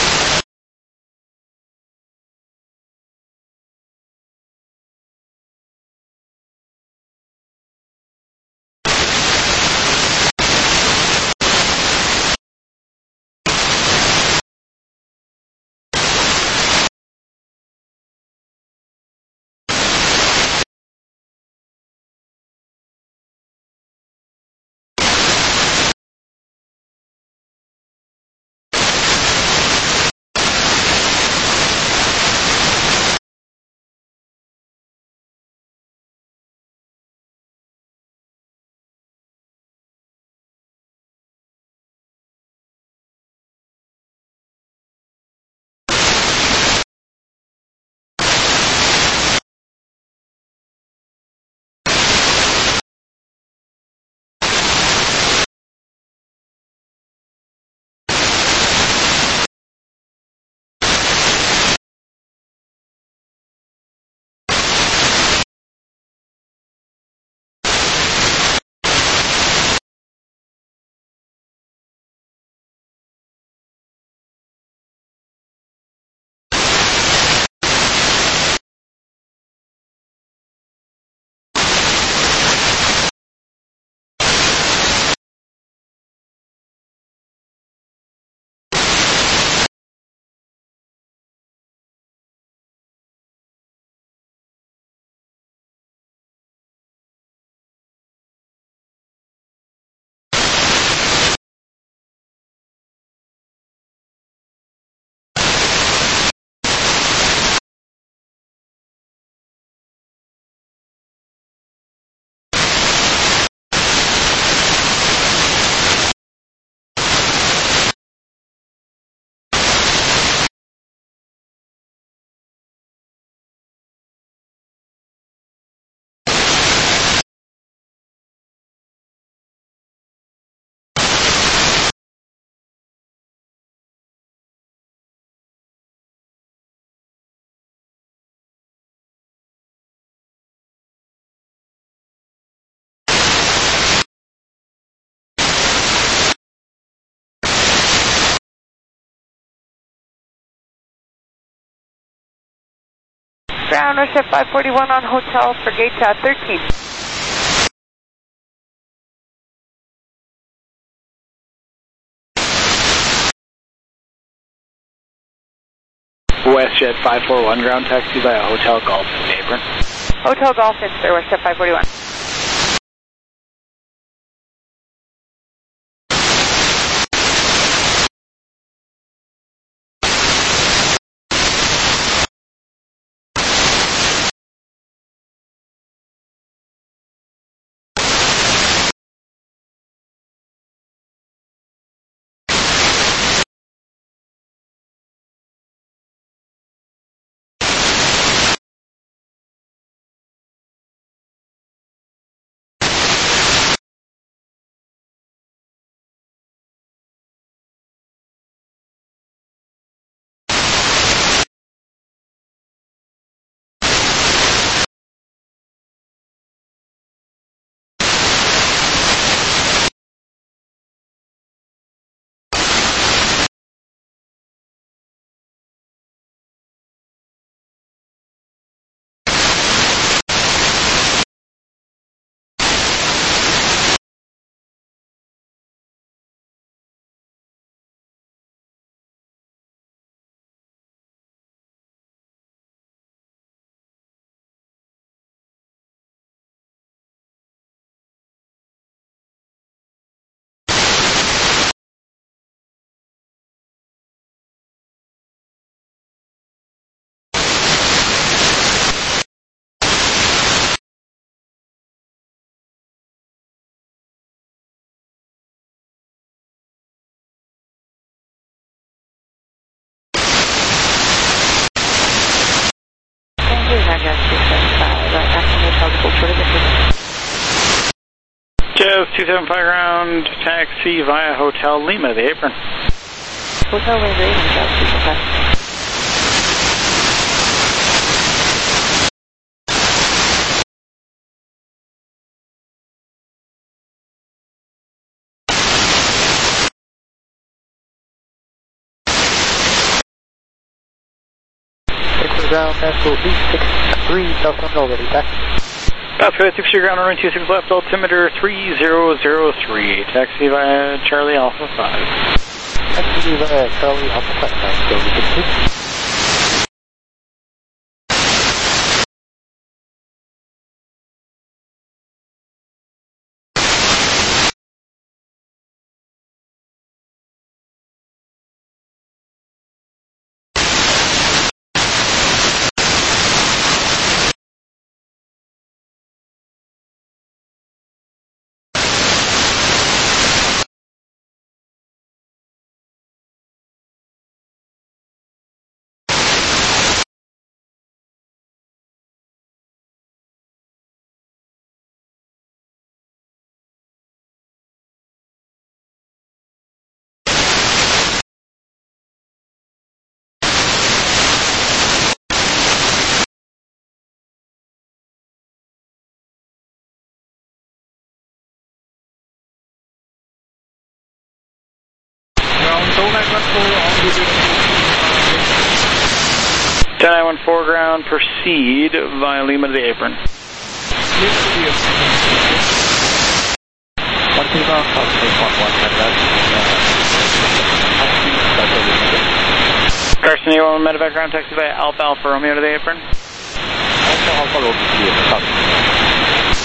Ground, Russia 541 on hotel for gate 13. WestJet 541 ground, taxi by a Hotel Golf apron. Hotel Golf, sir, WestJet 541. Jazz 275 ground, taxi via Hotel Lima, the apron. Hotel Lima, the apron, Jazz 275. Ground, Nashville B63, Delta Nova, taxi. Pasco 60 ground, runway 26 left, altimeter 3003, taxi via Charlie Alpha 5. Taxi via Charlie Alpha 5, Nashville B63. Ten 914 ground, proceed via Lima to the apron. 1 ground, Carson, you want medevac ground, taxi via Alpha Alpha Romeo to the apron? Alpha Romeo to the apron.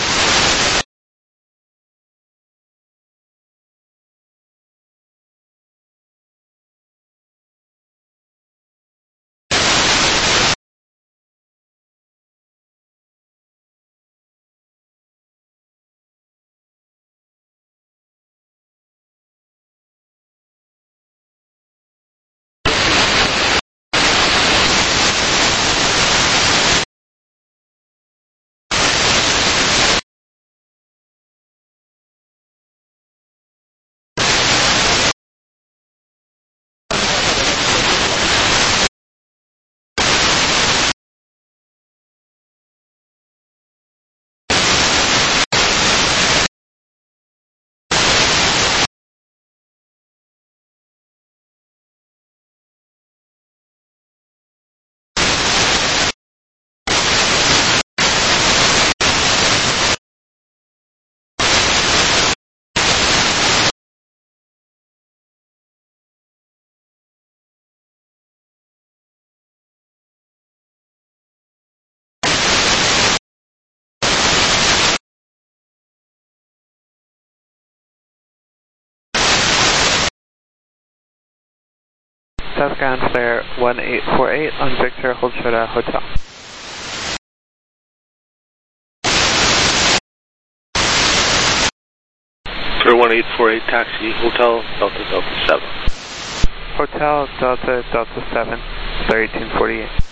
Southbound flare 1848 on Victor, hold short at Hotel. For 1848 taxi, Hotel Delta Delta 7. Hotel Delta Delta 7, 1348.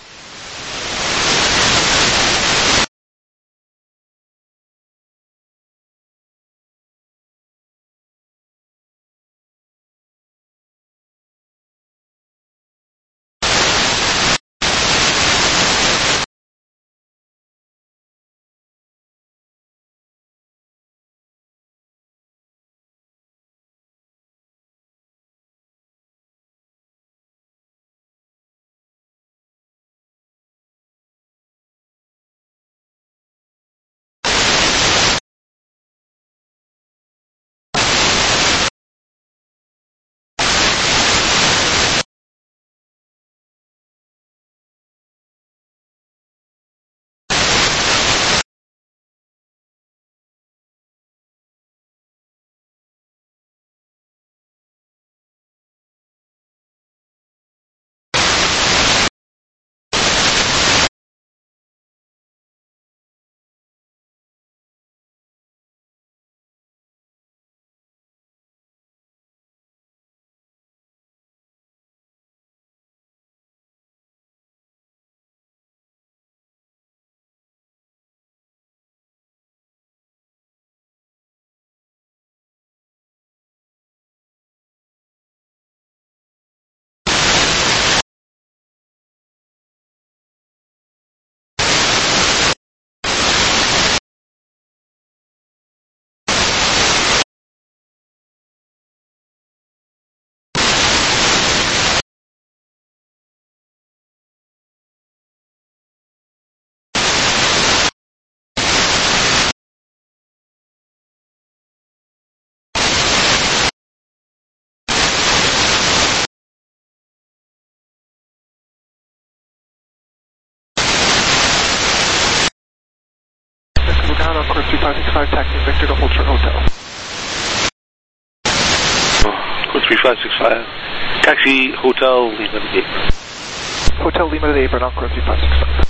course 3565, taxi Victor to Hold Short Hotel. Course 3565, taxi Hotel Lima to the apron. Hotel Lima to the apron on course 3565.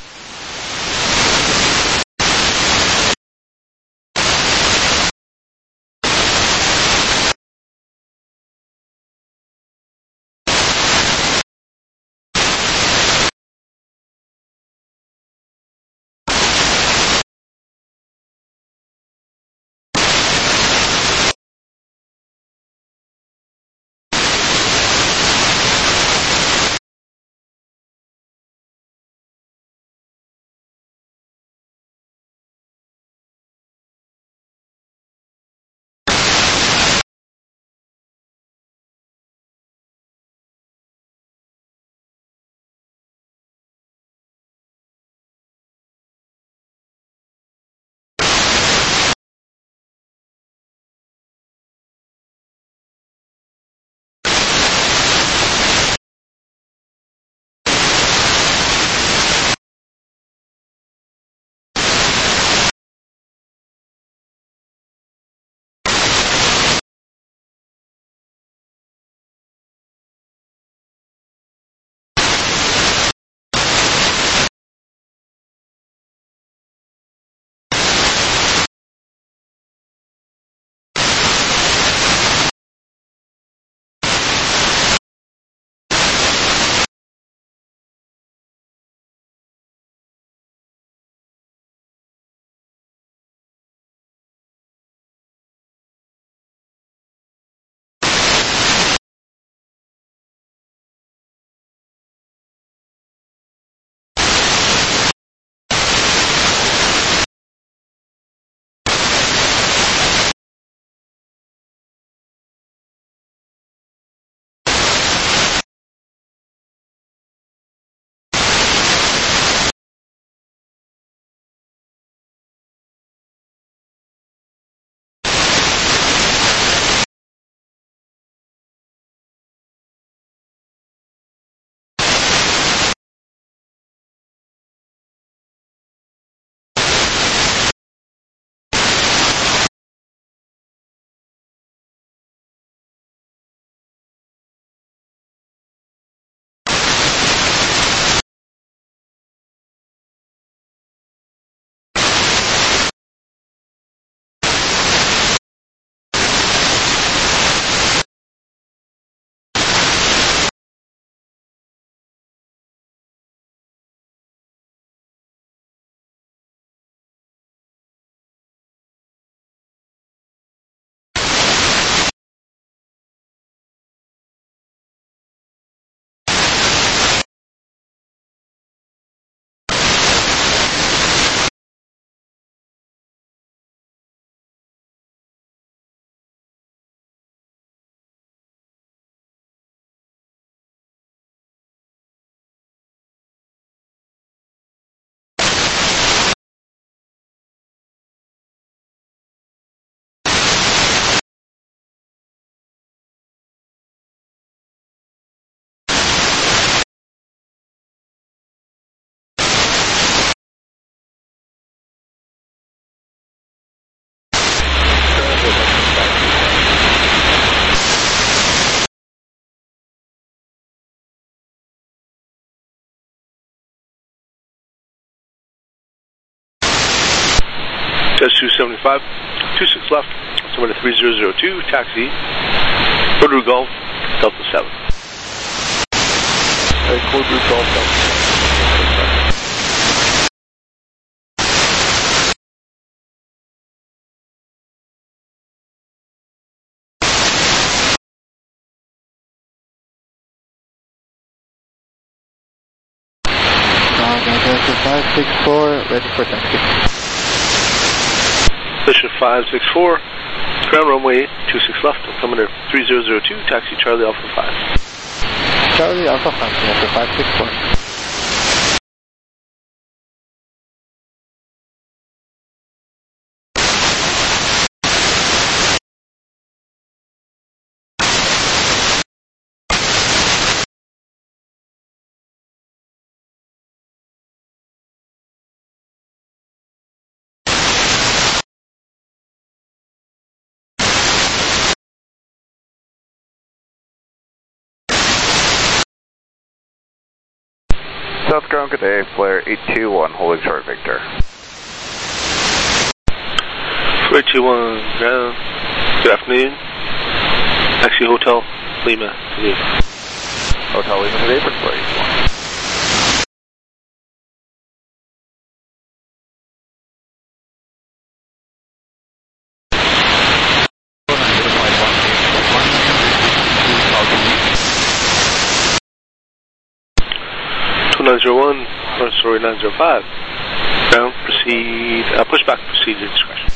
Just 275, 26 left, somewhere to 3002, taxi, Code Golf, Delta 7. Code Golf, Delta 7. Delta 564, ready for taxi. Position 564, ground runway 26 left, coming to 3002, taxi Charlie Alpha 5. Charlie Alpha 5, Delta 564. South ground, good day. Flare 821, holding short, Victor. 821 ground. Good afternoon. Taxi Hotel Lima. Hotel Lima today for Flare 821. One, or sorry, 905. Ground, proceed, pushback, proceed at discretion.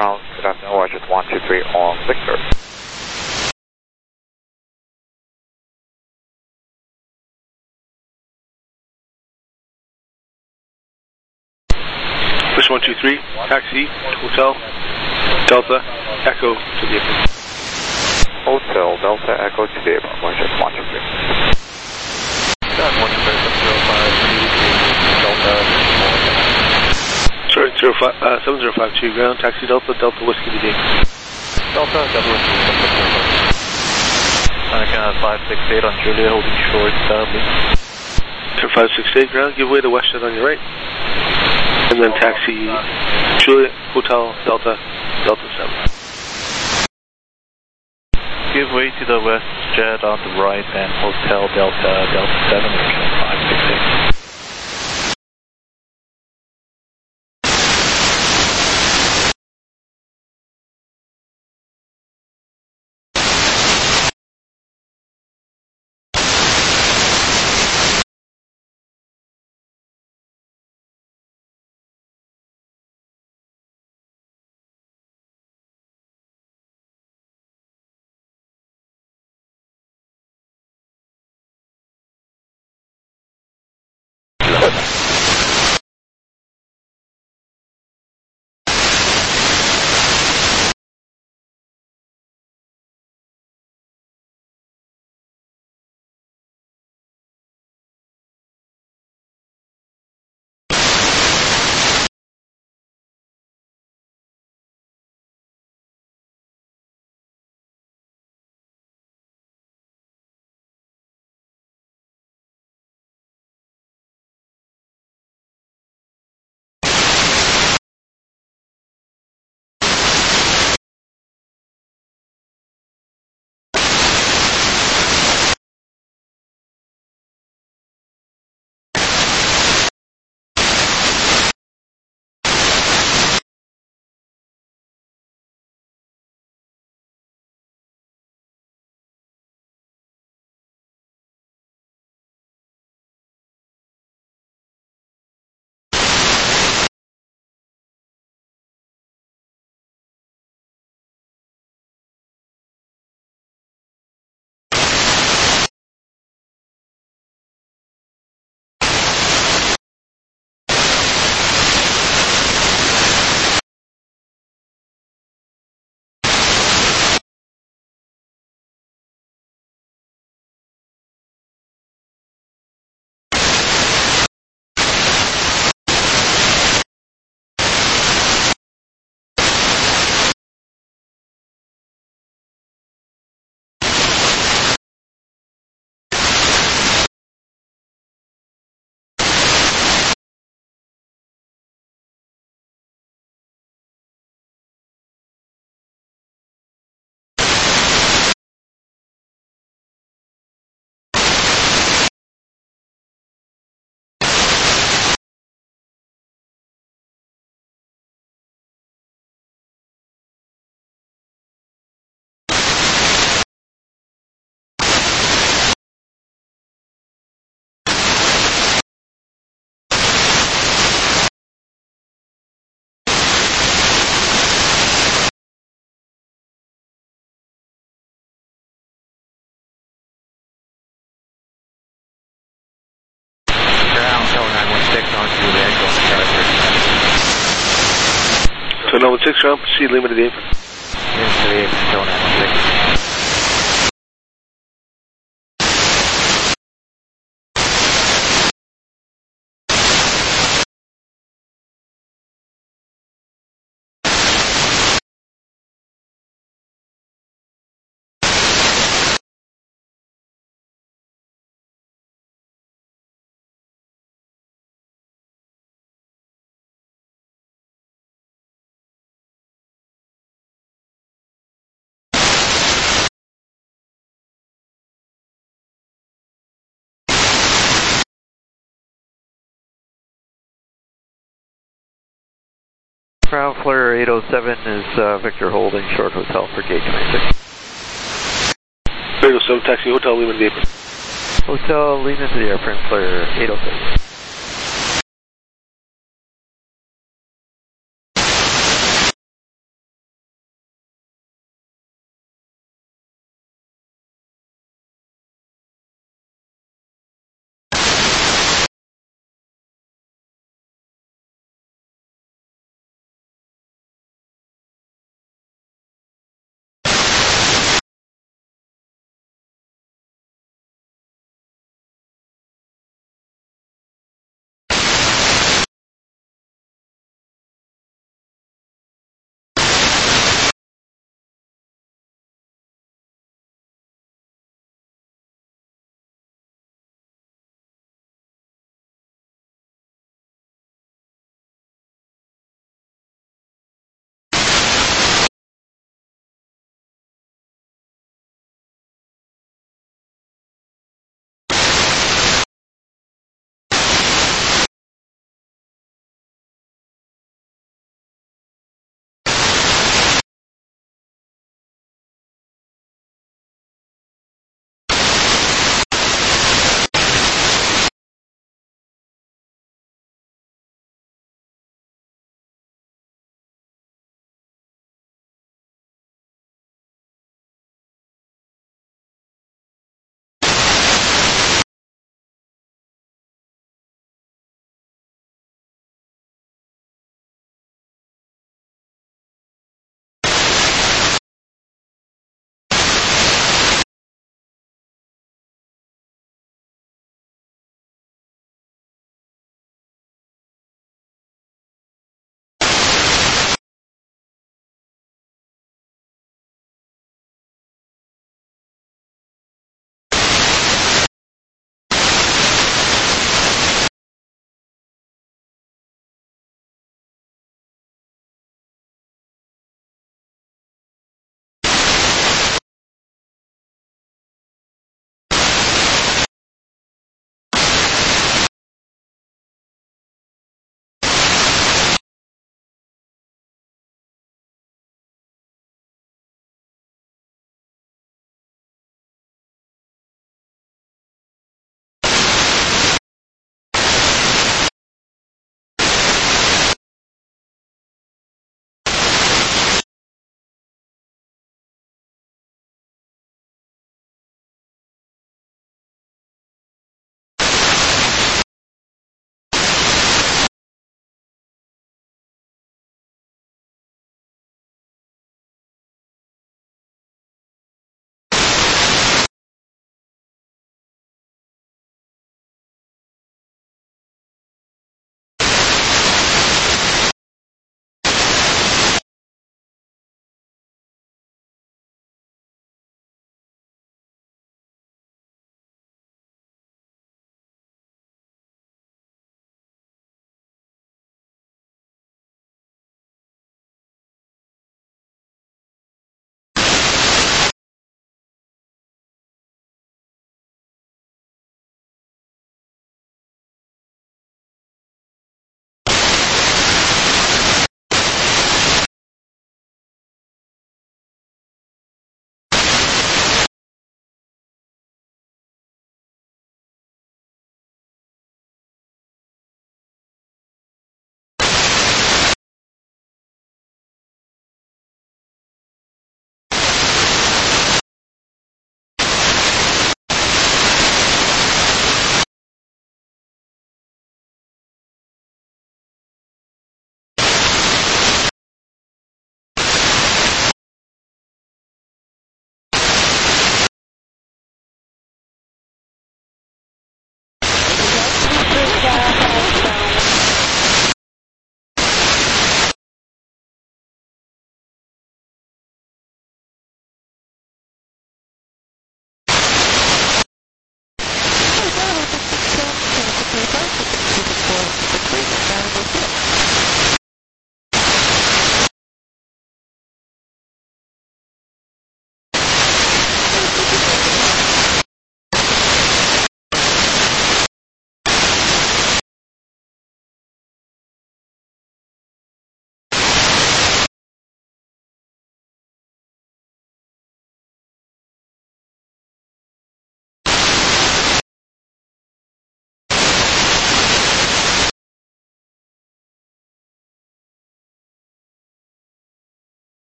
ground, good afternoon, Washington 123 on Victor. Push 123, taxi, Hotel, Delta, Echo to the apron. Hotel, Delta, Echo to the apron, Washington 123. Done, 123, Delta, Sorry, 7052 ground, taxi Delta, Delta Whiskey to the apron. Delta, Delta Whiskey, Delta, 568 on Julia, holding short, Lee. 568 ground, give way to Westjet on your right. And then taxi Juliet, Hotel, Delta, Delta 7. Give way to the WestJet on the right and Hotel, Delta, Delta 7, 568. So 916 ground, proceed Lima to the apron. Yes, to the apron, 916. Crown Flare 807 is Victor holding short hotel for gate 26. 807, taxi Hotel Lima to the apron. Hotel Lima to the airplane, Flare 807.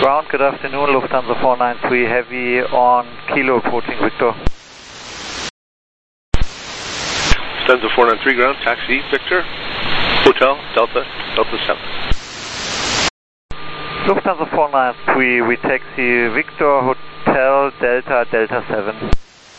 ground, good afternoon, Lufthansa 493 Heavy on Kilo approaching Victor. Lufthansa 493 ground, taxi Victor, Hotel Delta, Delta 7. Lufthansa 493, we taxi Victor, Hotel Delta, Delta 7.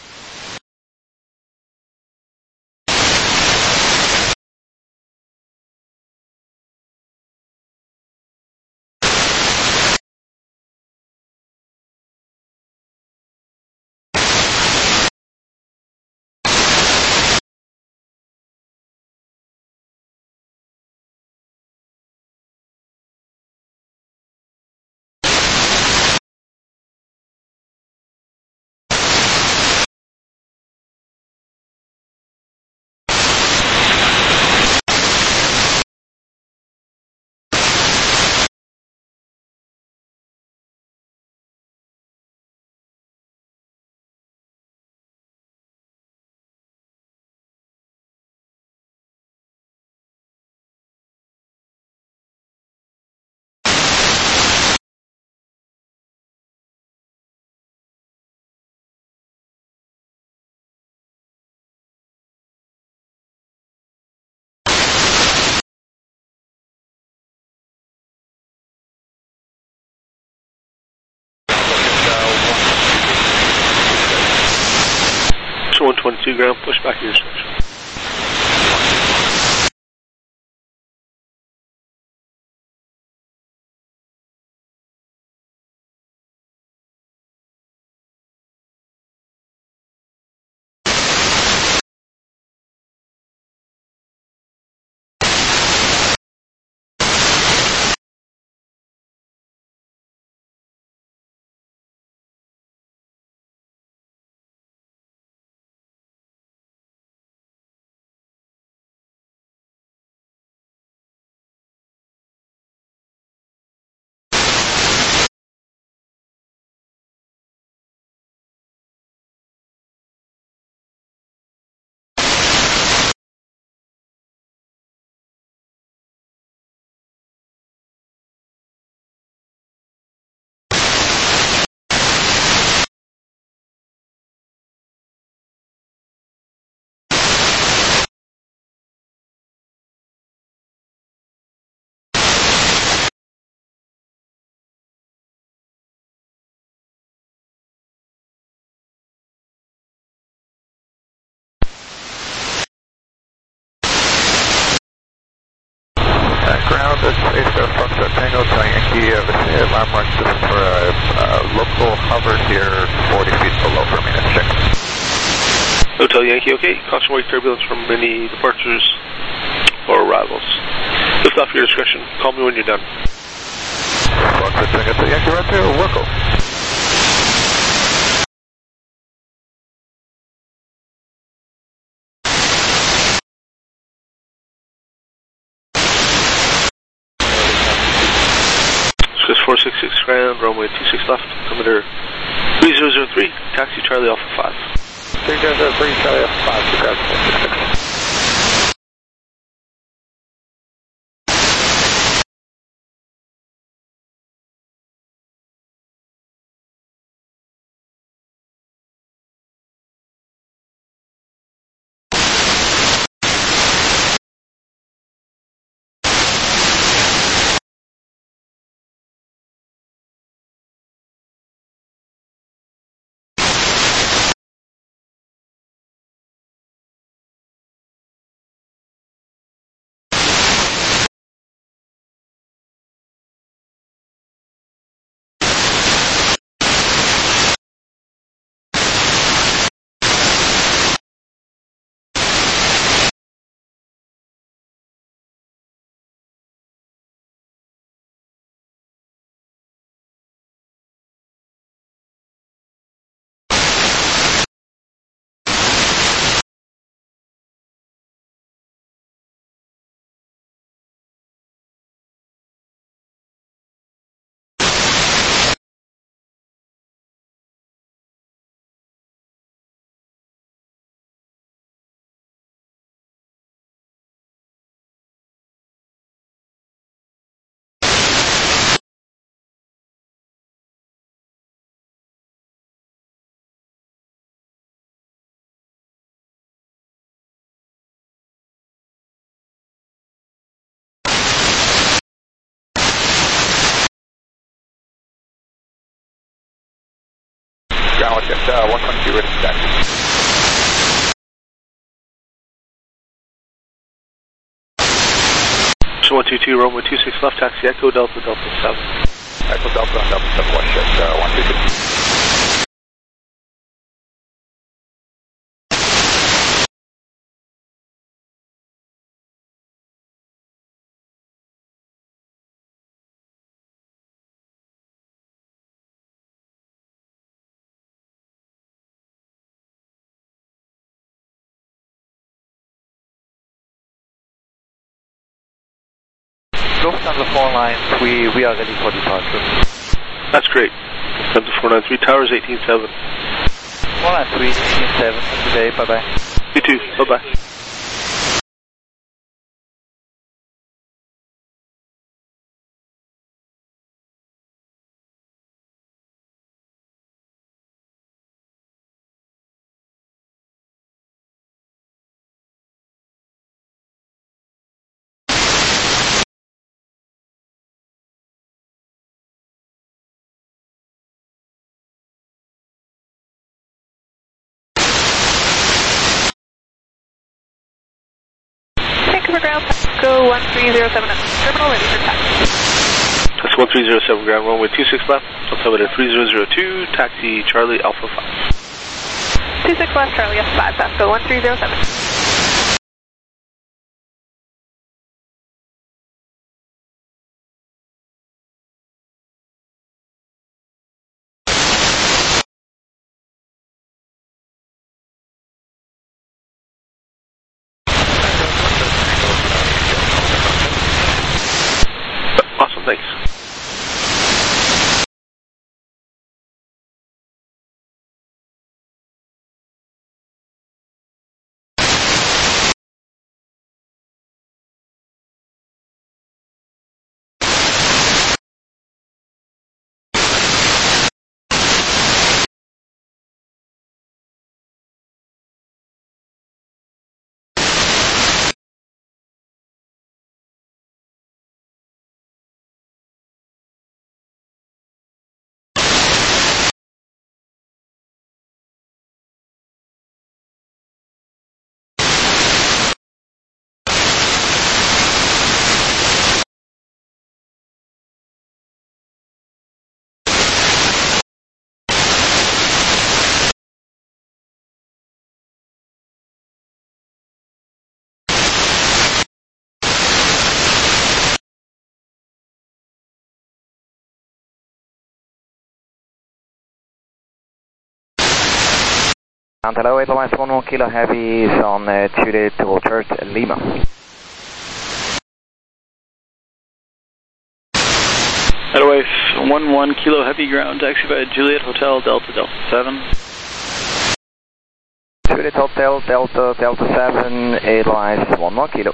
So 122 ground, push back your description. Ground, it's Foxtrot Tango, Yankee, landmark system for a local hover here, 40 feet below for minute check. Hotel Yankee, okay. Caution wake turbulence from any departures or arrivals. Lift off your discretion. Call me when you're done. Foxtrot Tango, Yankee, right there, Wilco. Swiss 466 ground, runway 26 left, altimeter 3003, taxi Charlie Alpha 5. 3003, Charlie Alpha 5, congratulations. Ground watch at 112, ready for taxi. So 122, runway 26 left, taxi Echo Delta Delta 7. Echo Delta on Delta 7, watch at 122. Lufthansa 493, we are ready for departure. That's great. Lufthansa 493, towers 18.7. 493, 18.7, good day, bye-bye. You too, bye-bye. Ground, go 1307 terminal, ready for taxi. That's 1307 ground, runway 26 left, altimeter 3002, taxi Charlie Alpha 5. 26 left, Charlie F5, pass go 1307. Awesome, thanks. Hello, Airlines 11 Kilo Heavy is on Juliet Hotel Lima. Airwave 11 Kilo Heavy ground, taxi by Juliet Hotel Delta Delta 7. Juliet Hotel Delta Delta 7, Airlines 11 Kilo.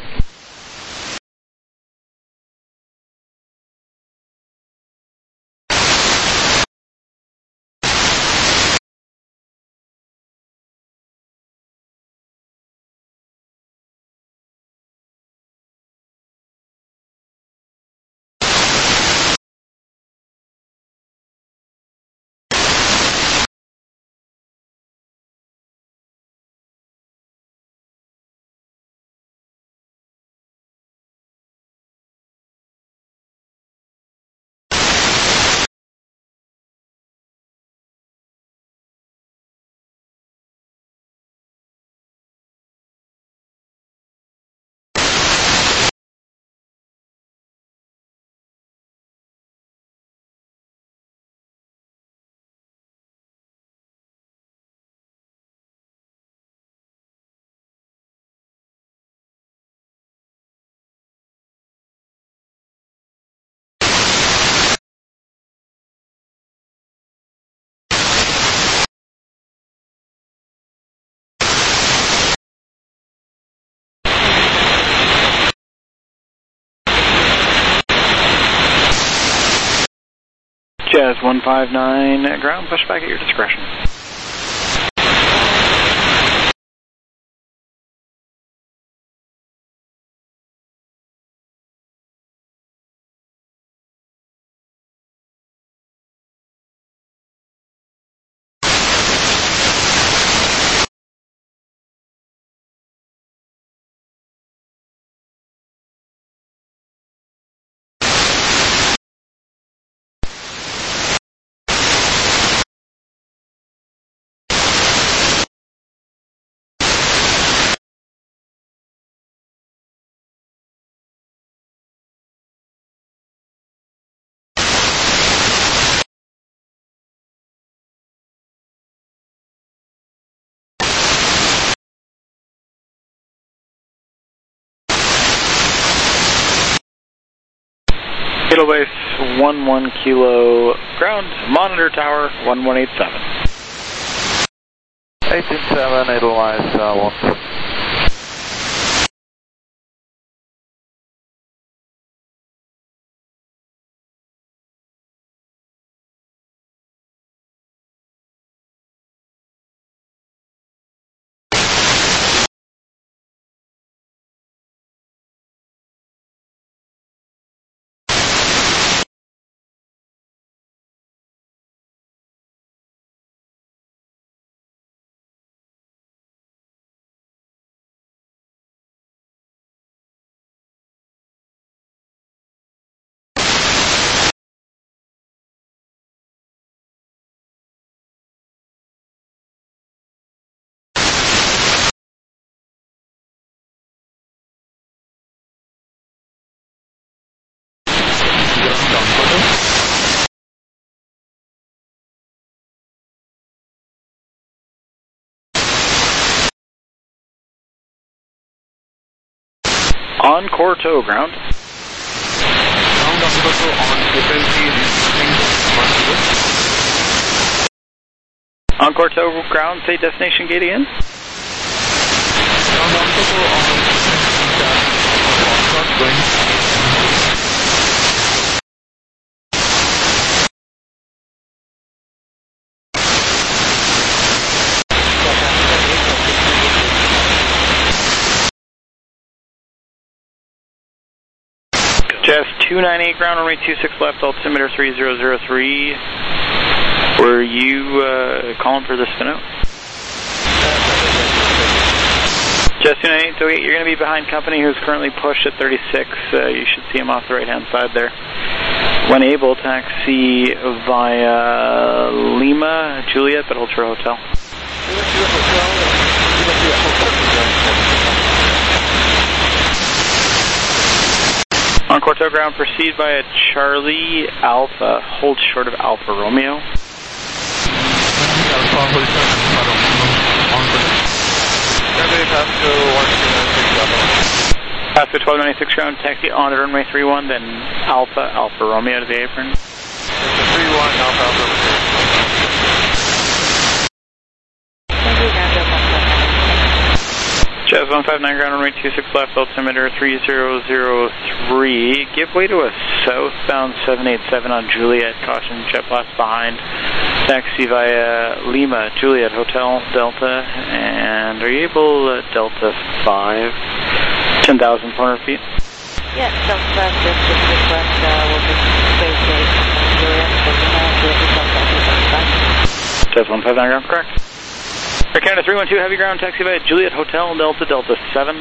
Jazz 159, ground, push back at your discretion. Edelweiss 11 Kilo ground, monitor tower 1187. 187 Edelweiss 12. Encore tow ground. Encore tow ground, say destination gate again. Jeff 298 ground, runway 26 left, altimeter 3003. Were you calling for the spin out? Jeff 298, so you're going to be behind company who's currently pushed at 36. You should see him off the right hand side there. When able, taxi via Lima, Juliet, but hold for hotel. Encore tow ground, proceed via Charlie Alpha, hold short of Alpha Romeo. Pasco 1296 ground, taxi on to runway 31, then Alpha Romeo to the apron. 31, Alpha Romeo. Jazz 159 ground, runway 26 left, altimeter 3003. Give way to a southbound 787 on Juliet, caution jet blast behind. Taxi via Lima, Juliet, Hotel, Delta, and are you able, Delta 5, 10,400 feet? Yes, Delta 5, just request, will be space gate, Juliet, Jazz 159 ground, correct. Air Canada 312, heavy ground, taxi via Juliet, Hotel, Delta 7.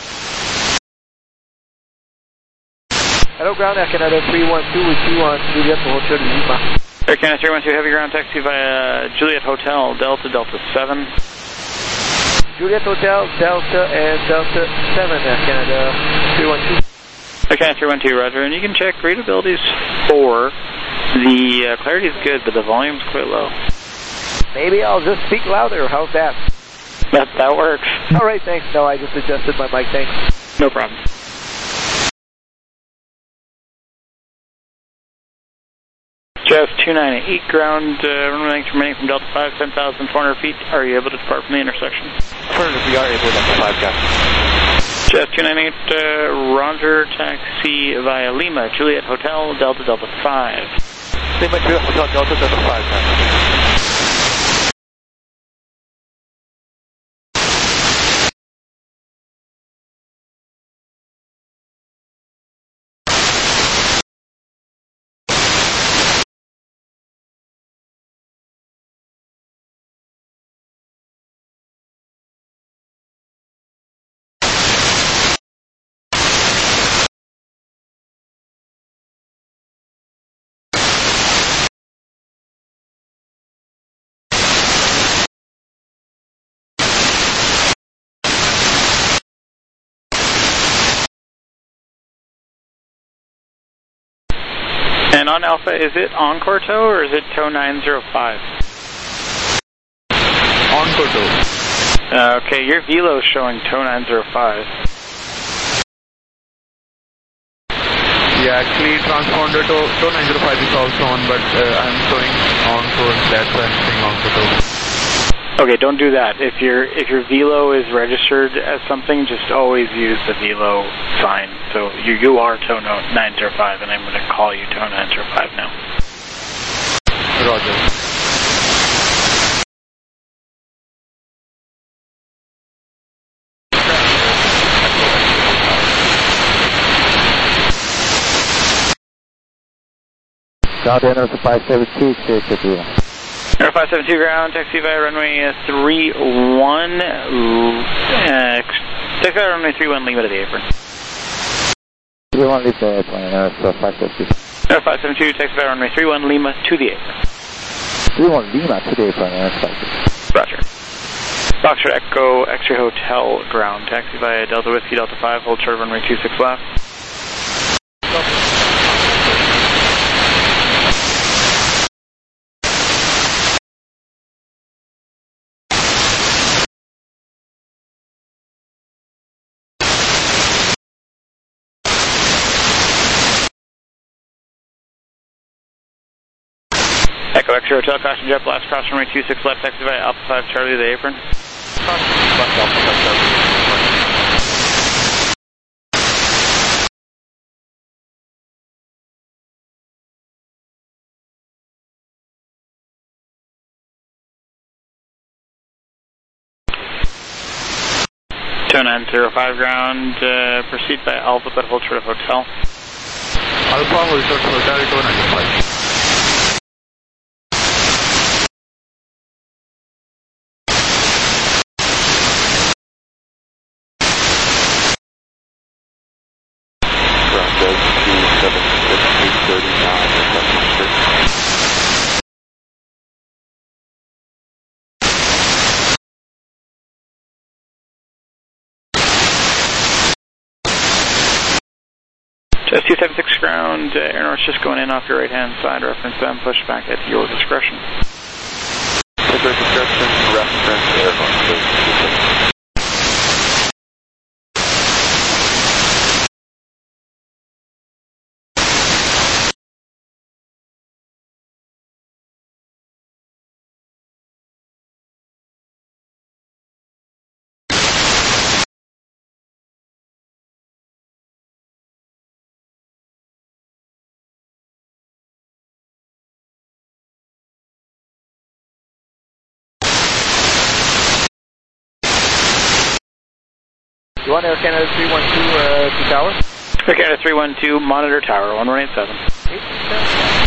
Hello, ground, Air Canada 312 with you on Juliet Hotel Lima. Air Canada 312, heavy ground, taxi via Juliet, Hotel, Delta 7. Juliet Hotel, Delta, and Delta 7, Air Canada 312. Air Canada 312, roger, and you can check readabilities 4. The clarity is good, but the volume's quite low. Maybe I'll just speak louder. How's that? That works. All right, thanks. No, I just adjusted my mic. Thanks. No problem. Jazz 298 ground, runway length remaining from Delta 5, 10,400 feet. Are you able to depart from the intersection? Affirmative, we are able to Delta 5, Captain. Jazz 298, Roger, taxi via Lima, Juliet, Hotel, Delta 5. Lima, Juliet, Hotel, Delta 5, Captain. And on Alpha, is it Encore tow or is it tow 905? Encore tow. Okay, your velo is showing tow 905. Yeah, actually transponder to 905 is also on, but I'm showing on towards that, so I'm staying on to tow. Okay, don't do that. If your velo is registered as something, just always use the velo sign. So you are tow 905, and I'm going to call you tow 905 now. Roger. Ground Air 572, clear to Vila. Air 572 ground, taxi via runway 31, taxi via runway 31, Lima to the apron. 31, leave the airplane, Air 572. Air 572, taxi via runway 31, Lima to the apron. 31, Lima to the apron, Air 572. Roger. Foxtrot Echo, X-Ray Hotel ground, taxi via Delta Whiskey, Delta 5, hold short of runway 26 left. Echo X-Ray Hotel, caution jet blast, cross runway 26 left, taxi via Alpha 5 Charlie to the apron. Tow 905 ground, proceed by Alpha but hold short of hotel. Alpha, hold short of hotel, tow 905. Just 276 ground, Air North's just going in off your right-hand side, reference them, push back at your discretion. At your discretion, reference Air North, please. You want Air Canada 312 to tower? Air Canada 312, monitor tower, 1187.